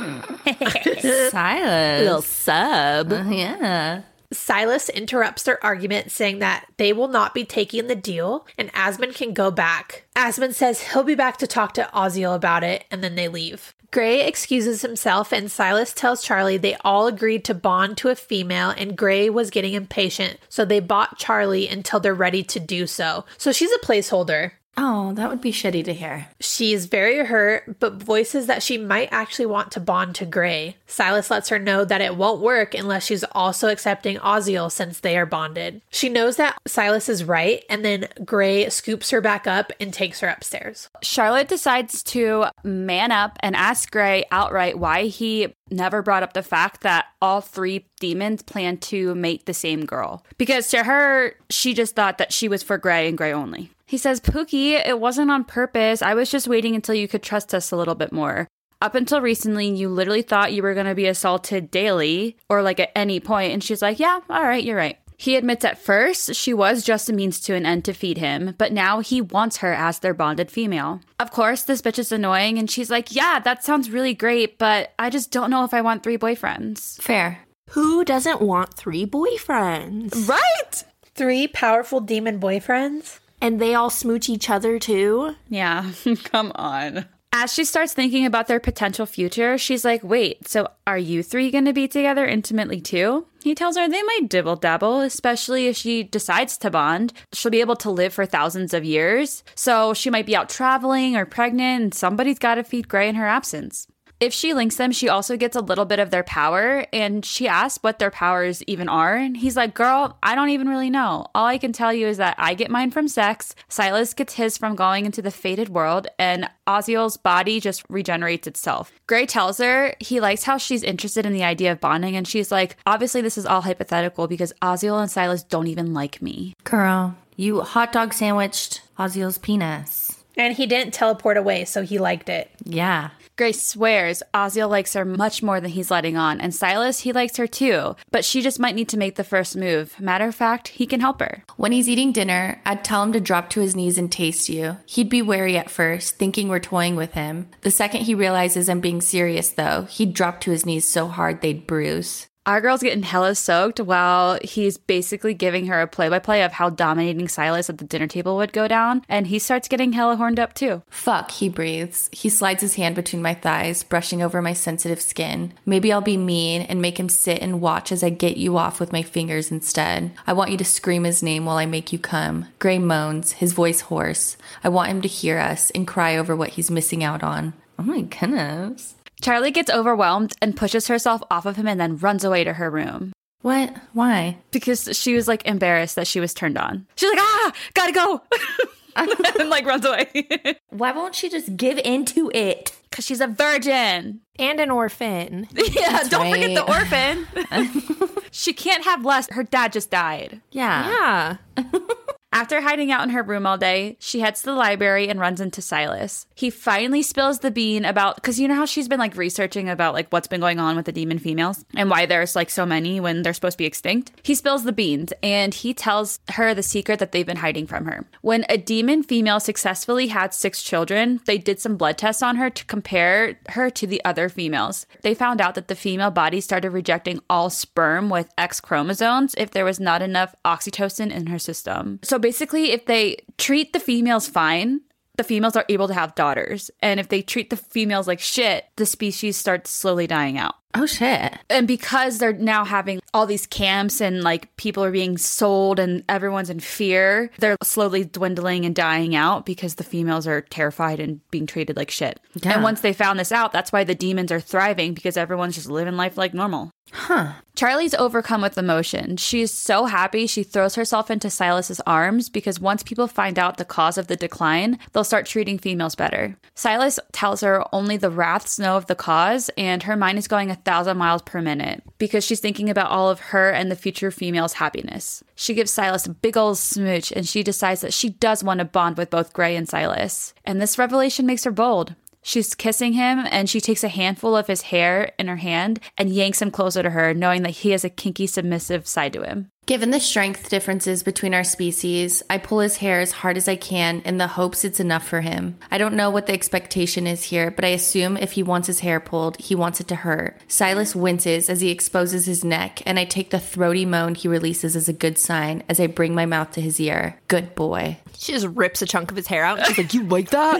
Silas. Little sub. Uh, yeah. Silas interrupts their argument, saying that they will not be taking the deal and Asmund can go back. Asmund says he'll be back to talk to Oziel about it, and then they leave. Gray excuses himself and Silas tells Charlie they all agreed to bond to a female and Gray was getting impatient, so they bought Charlie until they're ready to do so. So she's a placeholder. Oh, that would be shitty to hear. She's very hurt, but voices that she might actually want to bond to Gray. Silas lets her know that it won't work unless she's also accepting Oziel since they are bonded. She knows that Silas is right, and then Gray scoops her back up and takes her upstairs. Charlotte decides to man up and ask Gray outright why he never brought up the fact that all three demons plan to mate the same girl. Because to her, she just thought that she was for Gray and Gray only. He says, Pookie, it wasn't on purpose. I was just waiting until you could trust us a little bit more. Up until recently, you literally thought you were going to be assaulted daily or like at any point. And she's like, yeah, all right, you're right. He admits at first she was just a means to an end to feed him, but now he wants her as their bonded female. Of course, this bitch is annoying and she's like, yeah, that sounds really great, but I just don't know if I want three boyfriends. Fair. Who doesn't want three boyfriends? Right? Three powerful demon boyfriends? And they all smooch each other too? Yeah, come on. As she starts thinking about their potential future, she's like, wait, so are you three going to be together intimately too? He tells her they might dibble-dabble, especially if she decides to bond. She'll be able to live for thousands of years, so she might be out traveling or pregnant, and somebody's got to feed Gray in her absence. If she links them, she also gets a little bit of their power, and she asks what their powers even are, and he's like, girl, I don't even really know. All I can tell you is that I get mine from sex, Silas gets his from going into the fated world, and Oziel's body just regenerates itself. Gray tells her he likes how she's interested in the idea of bonding, and she's like, obviously this is all hypothetical because Oziel and Silas don't even like me. Girl, you hot dog sandwiched Oziel's penis. And he didn't teleport away, so he liked it. Yeah. Grace swears Oziel likes her much more than he's letting on, and Silas, he likes her too, but she just might need to make the first move. Matter of fact, he can help her. When he's eating dinner, I'd tell him to drop to his knees and taste you. He'd be wary at first, thinking we're toying with him. The second he realizes I'm being serious, though, he'd drop to his knees so hard they'd bruise. Our girl's getting hella soaked while he's basically giving her a play-by-play of how dominating Silas at the dinner table would go down, and he starts getting hella horned up too. Fuck, he breathes. He slides his hand between my thighs, brushing over my sensitive skin. Maybe I'll be mean and make him sit and watch as I get you off with my fingers instead. I want you to scream his name while I make you come. Gray moans, his voice hoarse. I want him to hear us and cry over what he's missing out on. Oh my goodness. Charlie gets overwhelmed and pushes herself off of him and then runs away to her room. What? Why? Because she was like embarrassed that she was turned on. She's like, ah, gotta go. And like runs away. Why won't she just give into it? Because she's a virgin. And an orphan. Yeah, That's don't right. forget the orphan. She can't have less. Her dad just died. Yeah. Yeah. After hiding out in her room all day, she heads to the library and runs into Silas. He finally spills the bean about, because you know how she's been like researching about like what's been going on with the demon females and why there's like so many when they're supposed to be extinct. He spills the beans and he tells her the secret that they've been hiding from her. When a demon female successfully had six children, they did some blood tests on her to compare her to the other females. They found out that the female body started rejecting all sperm with X chromosomes if there was not enough oxytocin in her system. So basically, if they treat the females fine, the females are able to have daughters. And if they treat the females like shit, the species starts slowly dying out. Oh, shit. And because they're now having all these camps and like people are being sold and everyone's in fear, they're slowly dwindling and dying out because the females are terrified and being treated like shit. Yeah. And once they found this out, that's why the demons are thriving, because everyone's just living life like normal. Huh. Charlie's overcome with emotion. She's so happy she throws herself into Silas's arms because once people find out the cause of the decline, they'll start treating females better. Silas tells her only the Wraths know of the cause, and her mind is going a thousand miles per minute because she's thinking about all of her and the future female's happiness. She gives Silas a big old smooch, and she decides that she does want to bond with both Gray and Silas. And this revelation makes her bold. She's kissing him, and she takes a handful of his hair in her hand and yanks him closer to her, knowing that he has a kinky, submissive side to him. Given the strength differences between our species, I pull his hair as hard as I can in the hopes it's enough for him. I don't know what the expectation is here, but I assume if he wants his hair pulled, he wants it to hurt. Silas winces as he exposes his neck, and I take the throaty moan he releases as a good sign as I bring my mouth to his ear. Good boy. She just rips a chunk of his hair out. She's like, you like that?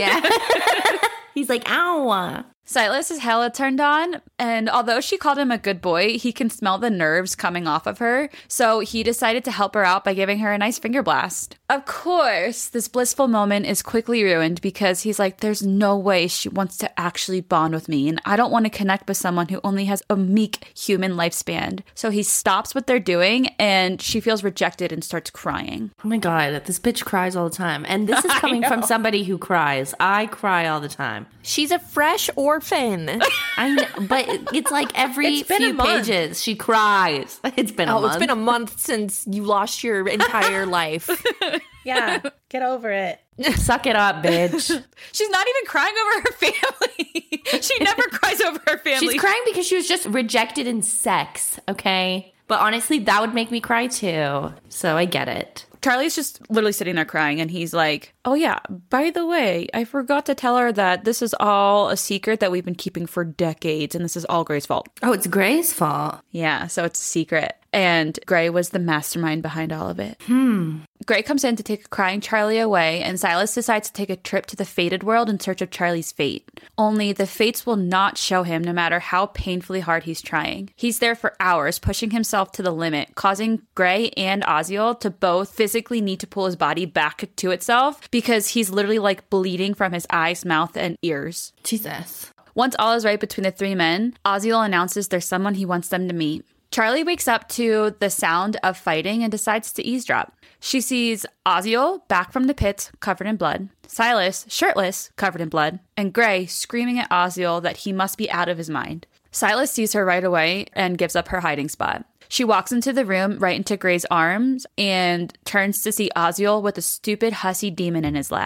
Yeah. He's like, ow. Silas is hella turned on, and although she called him a good boy, he can smell the nerves coming off of her, so he decided to help her out by giving her a nice finger blast. Of course, this blissful moment is quickly ruined because he's like, there's no way she wants to actually bond with me, and I don't want to connect with someone who only has a meek human lifespan. So he stops what they're doing, and she feels rejected and starts crying. Oh my God, this bitch cries all the time. And this is coming from somebody who cries. I cry all the time. She's a fresh orphan. I know, but it's like every It's been a few month. pages she cries. It's been a Oh, month. it's been a month since you lost your entire life. Yeah, get over it. Suck it up, bitch. She's not even crying over her family. She never cries over her family. She's crying because she was just rejected in sex, okay? But honestly, that would make me cry too. So I get it. Charlie's just literally sitting there crying, and he's like, oh yeah, by the way, I forgot to tell her that this is all a secret that we've been keeping for decades, and this is all Gray's fault. Oh, it's Gray's fault. Yeah, so it's a secret. And Gray was the mastermind behind all of it. Hmm. Gray comes in to take crying Charlie away, and Silas decides to take a trip to the fated world in search of Charlie's fate. Only the fates will not show him no matter how painfully hard he's trying. He's there for hours, pushing himself to the limit, causing Gray and Oziel to both physically need to pull his body back to itself because he's literally like bleeding from his eyes, mouth, and ears. Jesus. Once all is right between the three men, Oziel announces there's someone he wants them to meet. Charlie wakes up to the sound of fighting and decides to eavesdrop. She sees Oziel back from the pits, covered in blood, Silas shirtless, covered in blood, and Gray screaming at Oziel that he must be out of his mind. Silas sees her right away and gives up her hiding spot. She walks into the room right into Gray's arms and turns to see Oziel with a stupid hussy demon in his lap.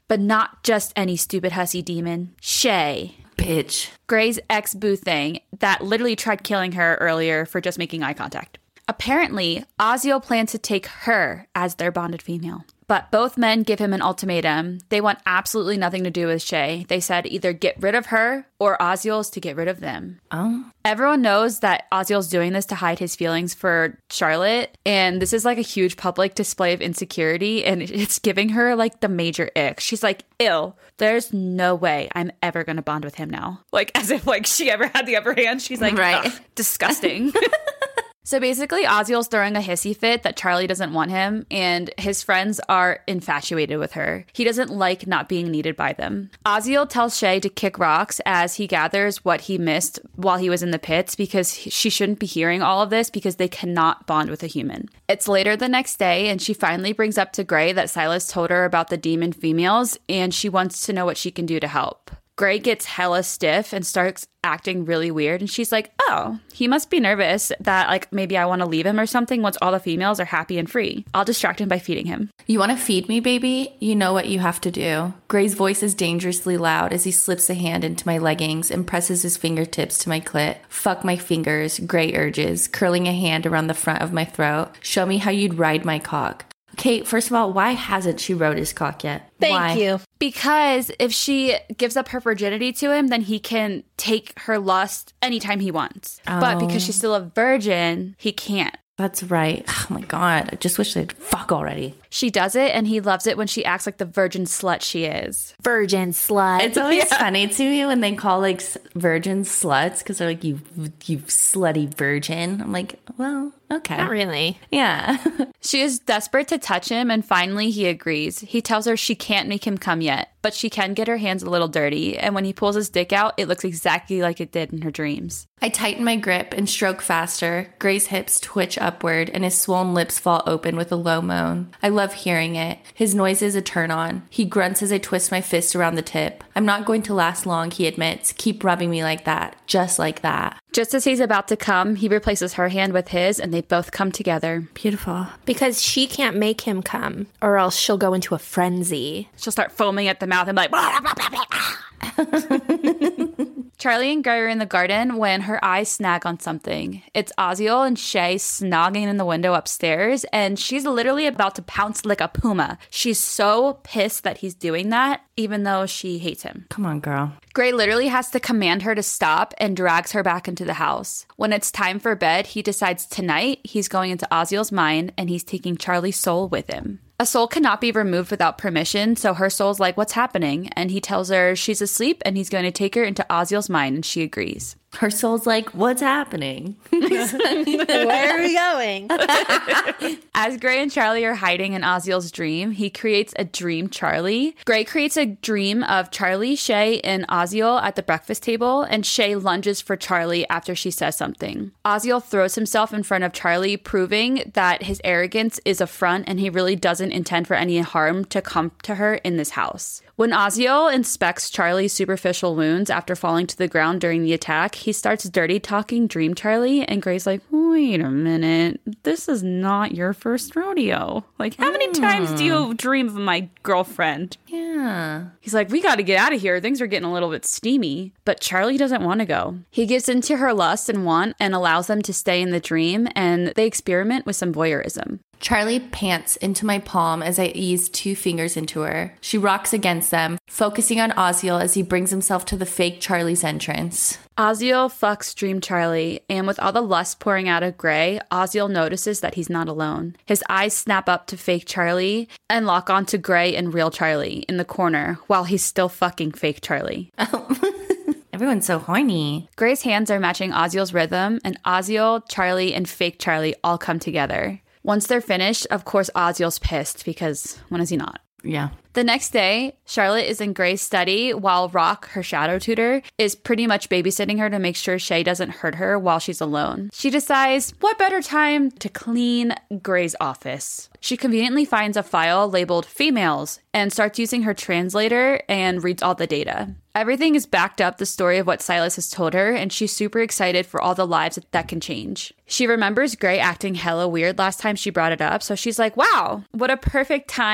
But not just any stupid hussy demon. Shay. Bitch. Grey's ex-boo thing that literally tried killing her earlier for just making eye contact. Apparently, Aziel plans to take her as their bonded female. But both men give him an ultimatum. They want absolutely nothing to do with Shay. They said either get rid of her or Aziel's to get rid of them. Oh. Everyone knows that Aziel's doing this to hide his feelings for Charlotte. And this is like a huge public display of insecurity. And it's giving her like the major ick. She's like, ew, there's no way I'm ever going to bond with him now. Like as if like she ever had the upper hand. She's like, right. Disgusting. So basically, Aziel's throwing a hissy fit that Charlie doesn't want him, and his friends are infatuated with her. He doesn't like not being needed by them. Aziel tells Shay to kick rocks as he gathers what he missed while he was in the pits because she shouldn't be hearing all of this because they cannot bond with a human. It's later the next day, and she finally brings up to Grey that Silas told her about the demon females, and she wants to know what she can do to help. Grey gets hella stiff and starts acting really weird. And she's like, oh, he must be nervous that like maybe I want to leave him or something once all the females are happy and free. I'll distract him by feeding him. You want to feed me, baby? You know what you have to do. Grey's voice is dangerously loud as he slips a hand into my leggings and presses his fingertips to my clit. Fuck my fingers, Grey urges, curling a hand around the front of my throat. Show me how you'd ride my cock. Kate, first of all, why hasn't she rode his cock yet? Thank why? you. Because if she gives up her virginity to him, then he can take her lust anytime he wants. Oh. But because she's still a virgin, he can't. That's right. Oh my God. I just wish they'd fuck already. She does it, and he loves it when she acts like the virgin slut she is. Virgin slut. It's always yeah. funny to me when they call like virgins sluts because they're like, you, you slutty virgin. I'm like, well, okay. Not really. Yeah. She is desperate to touch him, and finally he agrees. He tells her she can't make him come yet, but she can get her hands a little dirty, and when he pulls his dick out, it looks exactly like it did in her dreams. I tighten my grip and stroke faster. Grey's hips twitch upward, and his swollen lips fall open with a low moan. I love hearing it. His noise is a turn on. He grunts as I twist my fist around the tip. I'm not going to last long, he admits. Keep rubbing me like that. Just like that. Just as he's about to come, he replaces her hand with his, and they both come together. Beautiful. Because she can't make him come, or else she'll go into a frenzy. She'll start foaming at the mouth and be like, blah, blah, blah, blah. Charlie and Grey are in the garden when her eyes snag on something. It's Aziel and Shay snogging in the window upstairs, and she's literally about to pounce like a puma. She's so pissed that he's doing that, even though she hates him. Come on, girl. Grey literally has to command her to stop and drags her back into the house. When it's time for bed, he decides tonight he's going into Aziel's mind and he's taking Charlie's soul with him. A soul cannot be removed without permission, so her soul's like, what's happening? And he tells her she's asleep and he's going to take her into Aziel's mind, and she agrees. Her soul's like, what's happening? Where are we going? As Grey and Charlie are hiding in Aziel's dream, he creates a dream Charlie. Grey creates a dream of Charlie, Shay, and Aziel at the breakfast table, and Shay lunges for Charlie after she says something. Aziel throws himself in front of Charlie, proving that his arrogance is a front and he really doesn't intend for any harm to come to her in this house. When Aziel inspects Charlie's superficial wounds after falling to the ground during the attack, he starts dirty talking Dream Charlie, and Grey's like, wait a minute, this is not your first rodeo. Like, how many mm. times do you dream of my girlfriend? Yeah. He's like, we got to get out of here. Things are getting a little bit steamy. But Charlie doesn't want to go. He gives into her lust and want and allows them to stay in the dream, and they experiment with some voyeurism. Charlie pants into my palm as I ease two fingers into her. She rocks against them, focusing on Aziel as he brings himself to the fake Charlie's entrance. Aziel fucks Dream Charlie, and with all the lust pouring out of Grey, Aziel notices that he's not alone. His eyes snap up to fake Charlie and lock onto Grey and real Charlie in the corner while he's still fucking fake Charlie. Everyone's so horny. Grey's hands are matching Aziel's rhythm, and Aziel, Charlie, and fake Charlie all come together. Once they're finished, of course, Aziel's pissed because when is he not? Yeah. The next day, Charlotte is in Grey's study while Rock, her shadow tutor, is pretty much babysitting her to make sure Shay doesn't hurt her while she's alone. She decides, what better time to clean Grey's office? She conveniently finds a file labeled females and starts using her translator and reads all the data. Everything is backed up the story of what Silas has told her, and she's super excited for all the lives that, that can change. She remembers Grey acting hella weird last time she brought it up, so she's like, wow, what a perfect time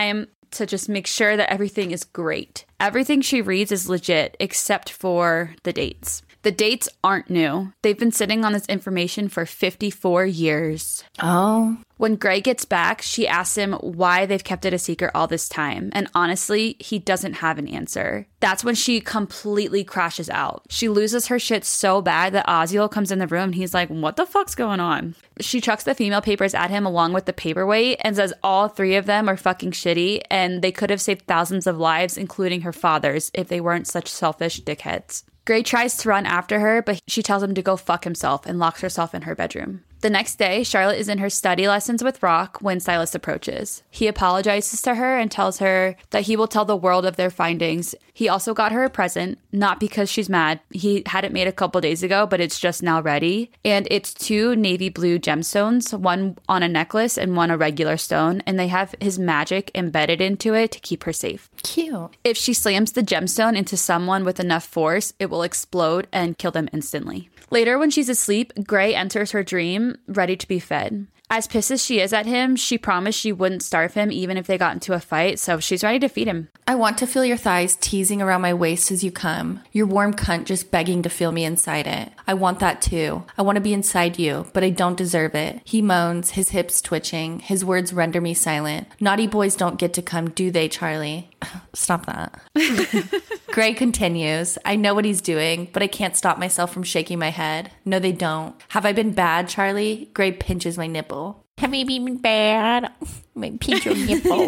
to just make sure that everything is great. Everything she reads is legit, except for the dates. The dates aren't new. They've been sitting on this information for fifty-four years. Oh. When Gray gets back, she asks him why they've kept it a secret all this time. And honestly, he doesn't have an answer. That's when she completely crashes out. She loses her shit so bad that Oziel comes in the room and he's like, what the fuck's going on? She chucks the female papers at him along with the paperweight and says all three of them are fucking shitty and they could have saved thousands of lives, including her father's, if they weren't such selfish dickheads. Gray tries to run after her, but she tells him to go fuck himself and locks herself in her bedroom. The next day, Charlotte is in her study lessons with Rock when Silas approaches. He apologizes to her and tells her that he will tell the world of their findings. He also got her a present, not because she's mad. He had it made a couple days ago, but it's just now ready. And it's two navy blue gemstones, one on a necklace and one a regular stone. And they have his magic embedded into it to keep her safe. Cute. If she slams the gemstone into someone with enough force, it will explode and kill them instantly. Later, when she's asleep, Gray enters her dream, ready to be fed. As pissed as she is at him, she promised she wouldn't starve him even if they got into a fight, so she's ready to feed him. I want to feel your thighs teasing around my waist as you come. Your warm cunt just begging to feel me inside it. I want that too. I want to be inside you, but I don't deserve it. He moans, his hips twitching. His words render me silent. Naughty boys don't get to come, do they, Charlie? Stop that. Gray continues. I know what he's doing, but I can't stop myself from shaking my head. No, they don't. Have I been bad, Charlie? Gray pinches my nipple. Have I been bad? My pinch your nipple.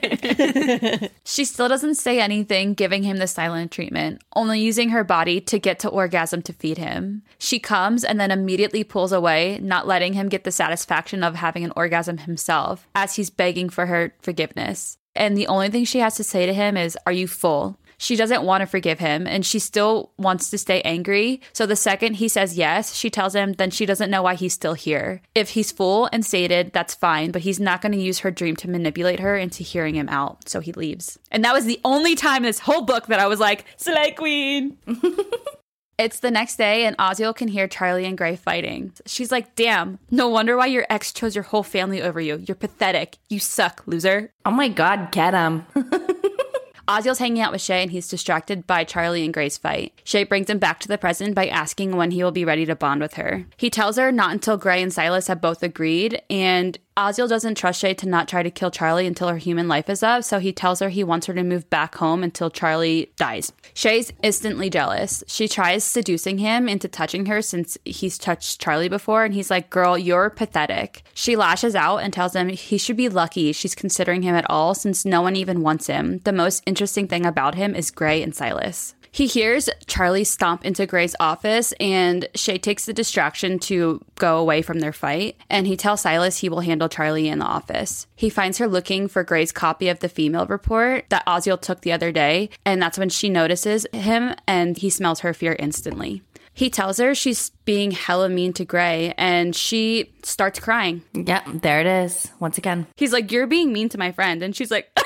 She still doesn't say anything, giving him the silent treatment, only using her body to get to orgasm to feed him. She comes and then immediately pulls away, not letting him get the satisfaction of having an orgasm himself, as he's begging for her forgiveness. And the only thing she has to say to him is, "Are you full?" She doesn't want to forgive him, and she still wants to stay angry. So the second he says yes, she tells him then she doesn't know why he's still here. If he's full and sated, that's fine, but he's not going to use her dream to manipulate her into hearing him out. So he leaves. And that was the only time in this whole book that I was like, Slay Queen! It's the next day, and Oziel can hear Charlie and Gray fighting. She's like, damn, no wonder why your ex chose your whole family over you. You're pathetic. You suck, loser. Oh my god, get him. Oziel's hanging out with Shay, and he's distracted by Charlie and Gray's fight. Shay brings him back to the present by asking when he will be ready to bond with her. He tells her not until Gray and Silas have both agreed, and Oziel doesn't trust Shay to not try to kill Charlie until her human life is up, so he tells her he wants her to move back home until Charlie dies. Shay's instantly jealous. She tries seducing him into touching her since he's touched Charlie before, and he's like, girl, you're pathetic. She lashes out and tells him he should be lucky she's considering him at all since no one even wants him. The most interesting thing about him is Gray and Silas. He hears Charlie stomp into Gray's office, and Shay takes the distraction to go away from their fight, and he tells Silas he will handle Charlie in the office. He finds her looking for Gray's copy of the female report that Oziel took the other day, and that's when she notices him, and he smells her fear instantly. He tells her she's being hella mean to Gray, and she starts crying. Yep, there it is. Once again. He's like, you're being mean to my friend, and she's like,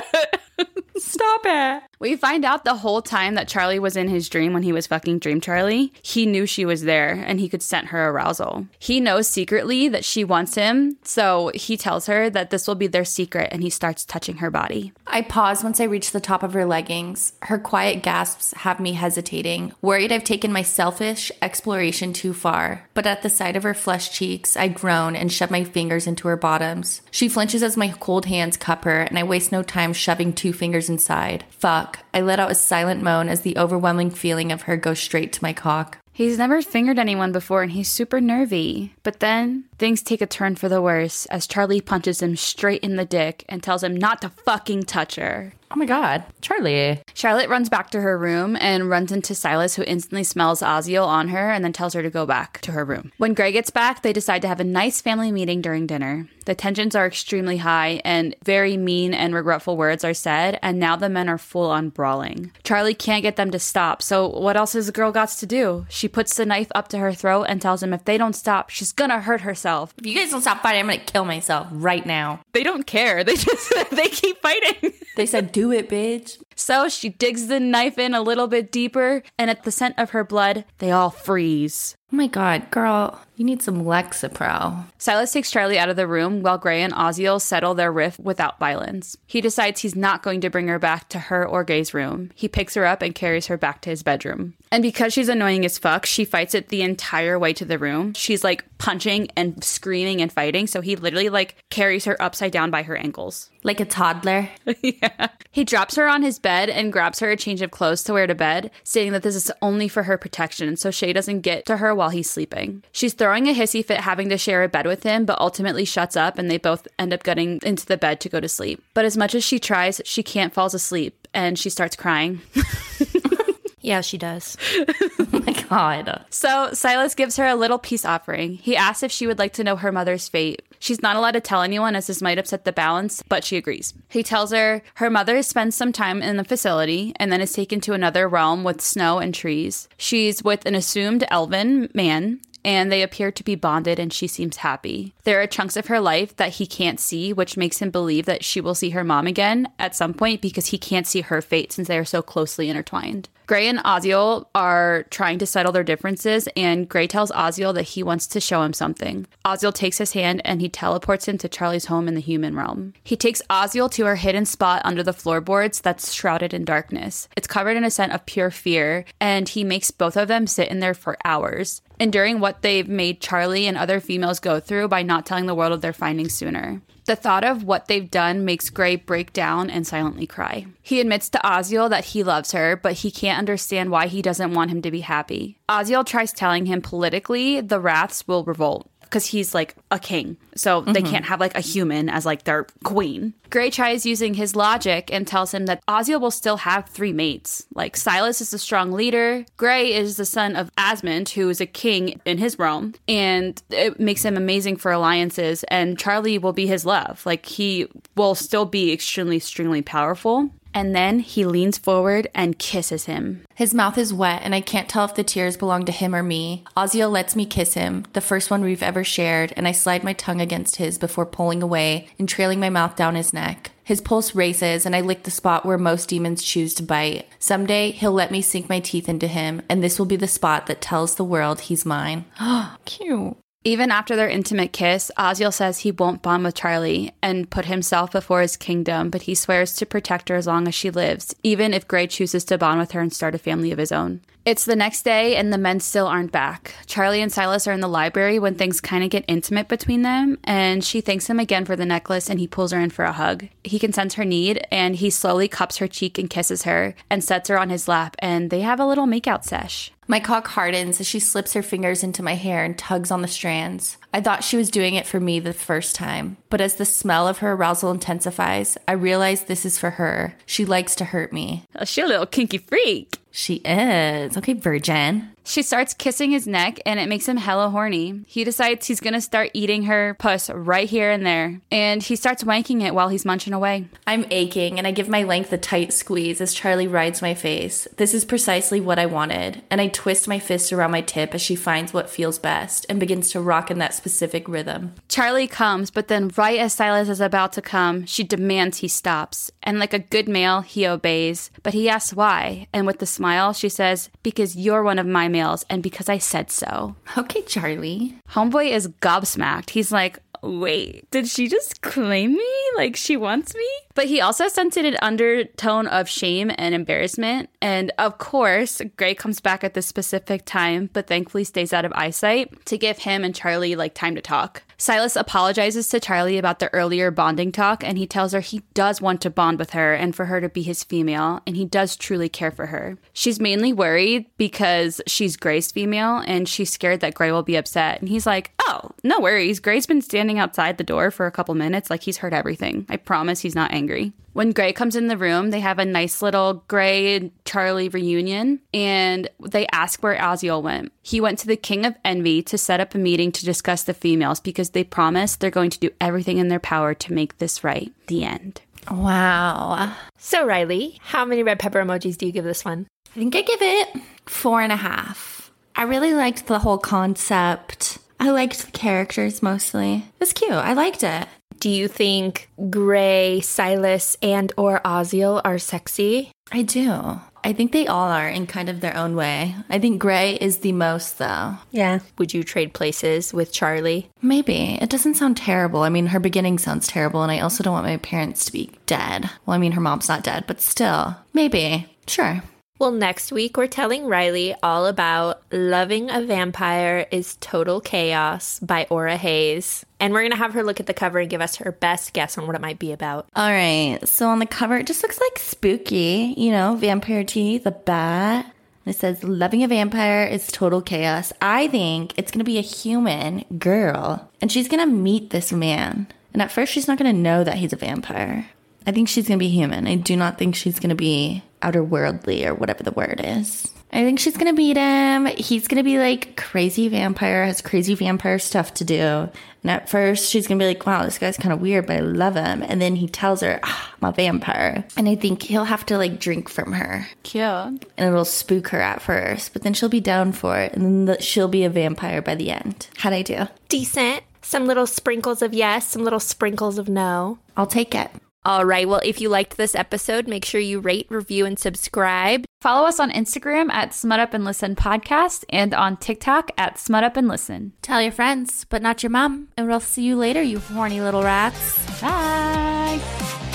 stop it. We find out the whole time that Charlie was in his dream when he was fucking Dream Charlie, he knew she was there and he could scent her arousal. He knows secretly that she wants him, so he tells her that this will be their secret and he starts touching her body. I pause once I reach the top of her leggings. Her quiet gasps have me hesitating, worried I've taken my selfish exploration too far. But at the sight of her flushed cheeks, I groan and shove my fingers into her bottoms. She flinches as my cold hands cup her, and I waste no time shoving two fingers inside. Fuck. I let out a silent moan as the overwhelming feeling of her goes straight to my cock. He's never fingered anyone before and he's super nervy. But then things take a turn for the worse as Charlie punches him straight in the dick and tells him not to fucking touch her. Oh my god, Charlie. Charlotte runs back to her room and runs into Silas, who instantly smells Oziel on her and then tells her to go back to her room. When Gray gets back, they decide to have a nice family meeting during dinner. The tensions are extremely high and very mean and regretful words are said, and now the men are full on brawling. Charlie can't get them to stop, so what else has the girl got to do? She puts the knife up to her throat and tells him if they don't stop, she's gonna hurt herself. If you guys don't stop fighting, I'm gonna kill myself right now. They don't care. They just, they keep fighting. They said, do it, bitch. So she digs the knife in a little bit deeper, and at the scent of her blood, they all freeze. Oh my God, girl, you need some Lexapro. Silas takes Charlie out of the room while Gray and Oziel settle their rift without violence. He decides he's not going to bring her back to her or Gray's room. He picks her up and carries her back to his bedroom. And because she's annoying as fuck, she fights it the entire way to the room. She's like punching and screaming and fighting, so he literally like carries her upside down by her ankles. Like a toddler? Yeah. He drops her on his bed and grabs her a change of clothes to wear to bed, stating that this is only for her protection so Shay doesn't get to her while he's sleeping. She's throwing a hissy fit having to share a bed with him, but ultimately shuts up and they both end up getting into the bed to go to sleep. But as much as she tries, she can't fall asleep and she starts crying. Yeah, she does. Oh my God. So Silas gives her a little peace offering. He asks if she would like to know her mother's fate. She's not allowed to tell anyone as this might upset the balance, but she agrees. He tells her her mother spends some time in the facility and then is taken to another realm with snow and trees. She's with an assumed elven man, and they appear to be bonded and she seems happy. There are chunks of her life that he can't see, which makes him believe that she will see her mom again at some point because he can't see her fate since they are so closely intertwined. Gray and Oziel are trying to settle their differences, and Gray tells Oziel that he wants to show him something. Oziel takes his hand and he teleports him to Charlie's home in the human realm. He takes Oziel to her hidden spot under the floorboards that's shrouded in darkness. It's covered in a scent of pure fear, and he makes both of them sit in there for hours, enduring what they've made Charlie and other females go through by not telling the world of their findings sooner. The thought of what they've done makes Gray break down and silently cry. He admits to Oziel that he loves her, but he can't understand why he doesn't want him to be happy. Oziel tries telling him politically the Wraths will revolt, because he's like a king. So mm-hmm. they can't have like a human as like their queen. Gray tries using his logic and tells him that Oziel will still have three mates. Like Silas is a strong leader. Gray is the son of Asmund, who is a king in his realm. And it makes him amazing for alliances. And Charlie will be his love. Like he will still be extremely, extremely powerful. And then he leans forward and kisses him. His mouth is wet, and I can't tell if the tears belong to him or me. Oziel lets me kiss him, the first one we've ever shared, and I slide my tongue against his before pulling away and trailing my mouth down his neck. His pulse races, and I lick the spot where most demons choose to bite. Someday, he'll let me sink my teeth into him, and this will be the spot that tells the world he's mine. Oh, cute. Even after their intimate kiss, Oziel says he won't bond with Charlie and put himself before his kingdom, but he swears to protect her as long as she lives, even if Gray chooses to bond with her and start a family of his own. It's the next day, and the men still aren't back. Charlie and Silas are in the library when things kind of get intimate between them, and she thanks him again for the necklace, and he pulls her in for a hug. He can sense her need, and he slowly cups her cheek and kisses her, and sets her on his lap, and they have a little makeout sesh. My cock hardens as she slips her fingers into my hair and tugs on the strands. I thought she was doing it for me the first time, but as the smell of her arousal intensifies, I realize this is for her. She likes to hurt me. Oh, she's a little kinky freak. She is. Okay, virgin. She starts kissing his neck, and it makes him hella horny. He decides he's gonna start eating her puss right here and there, and he starts wanking it while he's munching away. I'm aching, and I give my length a tight squeeze as Charlie rides my face. This is precisely what I wanted, and I twist my fist around my tip as she finds what feels best and begins to rock in that specific rhythm. Charlie comes, but then right as Silas is about to come, she demands he stops, and like a good male, he obeys, but he asks why, and with the smile, she says, "Because you're one of my males, and because I said so." Okay, Charlie. Homeboy is gobsmacked. He's like, wait, did she just claim me? Like she wants me? But he also sensed an undertone of shame and embarrassment. And of course, Gray comes back at this specific time, but thankfully stays out of eyesight to give him and Charlie like time to talk. Silas apologizes to Charlie about the earlier bonding talk, and he tells her he does want to bond with her and for her to be his female, and he does truly care for her. She's mainly worried because she's Gray's female, and she's scared that Gray will be upset. And he's like, oh, no worries. Gray's been standing outside the door for a couple minutes, like he's heard everything. I promise he's not angry. When Gray comes in the room, they have a nice little Gray and Charlie reunion, and they ask where Oziel went. He went to the King of Envy to set up a meeting to discuss the females because they promise they're going to do everything in their power to make this right. The end. Wow. So, Riley, how many red pepper emojis do you give this one? I think I give it four and a half. I really liked the whole concept. I liked the characters mostly. It was cute. I liked it. Do you think Gray, Silas, and or Oziel are sexy? I do. I think they all are in kind of their own way. I think Grey is the most, though. Yeah. Would you trade places with Charlie? Maybe. It doesn't sound terrible. I mean, her beginning sounds terrible, and I also don't want my parents to be dead. Well, I mean, her mom's not dead, but still. Maybe. Sure. Well, next week we're telling Riley all about Loving a Vampire is Total Chaos by Aura Hayes. And we're going to have her look at the cover and give us her best guess on what it might be about. All right. So on the cover, it just looks like spooky. You know, vampire teeth, a bat. It says, Loving a Vampire is Total Chaos. I think it's going to be a human girl. And she's going to meet this man. And at first, she's not going to know that he's a vampire. I think she's going to be human. I do not think she's going to be outer worldly or whatever the word is. I think she's going to meet him. He's going to be like crazy vampire, has crazy vampire stuff to do. And at first she's going to be like, wow, this guy's kind of weird, but I love him. And then he tells her, ah, I'm a vampire. And I think he'll have to like drink from her. Cute. And it'll spook her at first, but then she'll be down for it. And then the, she'll be a vampire by the end. How'd I do? Decent. Some little sprinkles of yes, some little sprinkles of no. I'll take it. All right. Well, if you liked this episode, make sure you rate, review, and subscribe. Follow us on Instagram at Smut Up and Listen Podcast and on TikTok at Smut Up and Listen. Tell your friends, but not your mom. And we'll see you later, you horny little rats. Bye.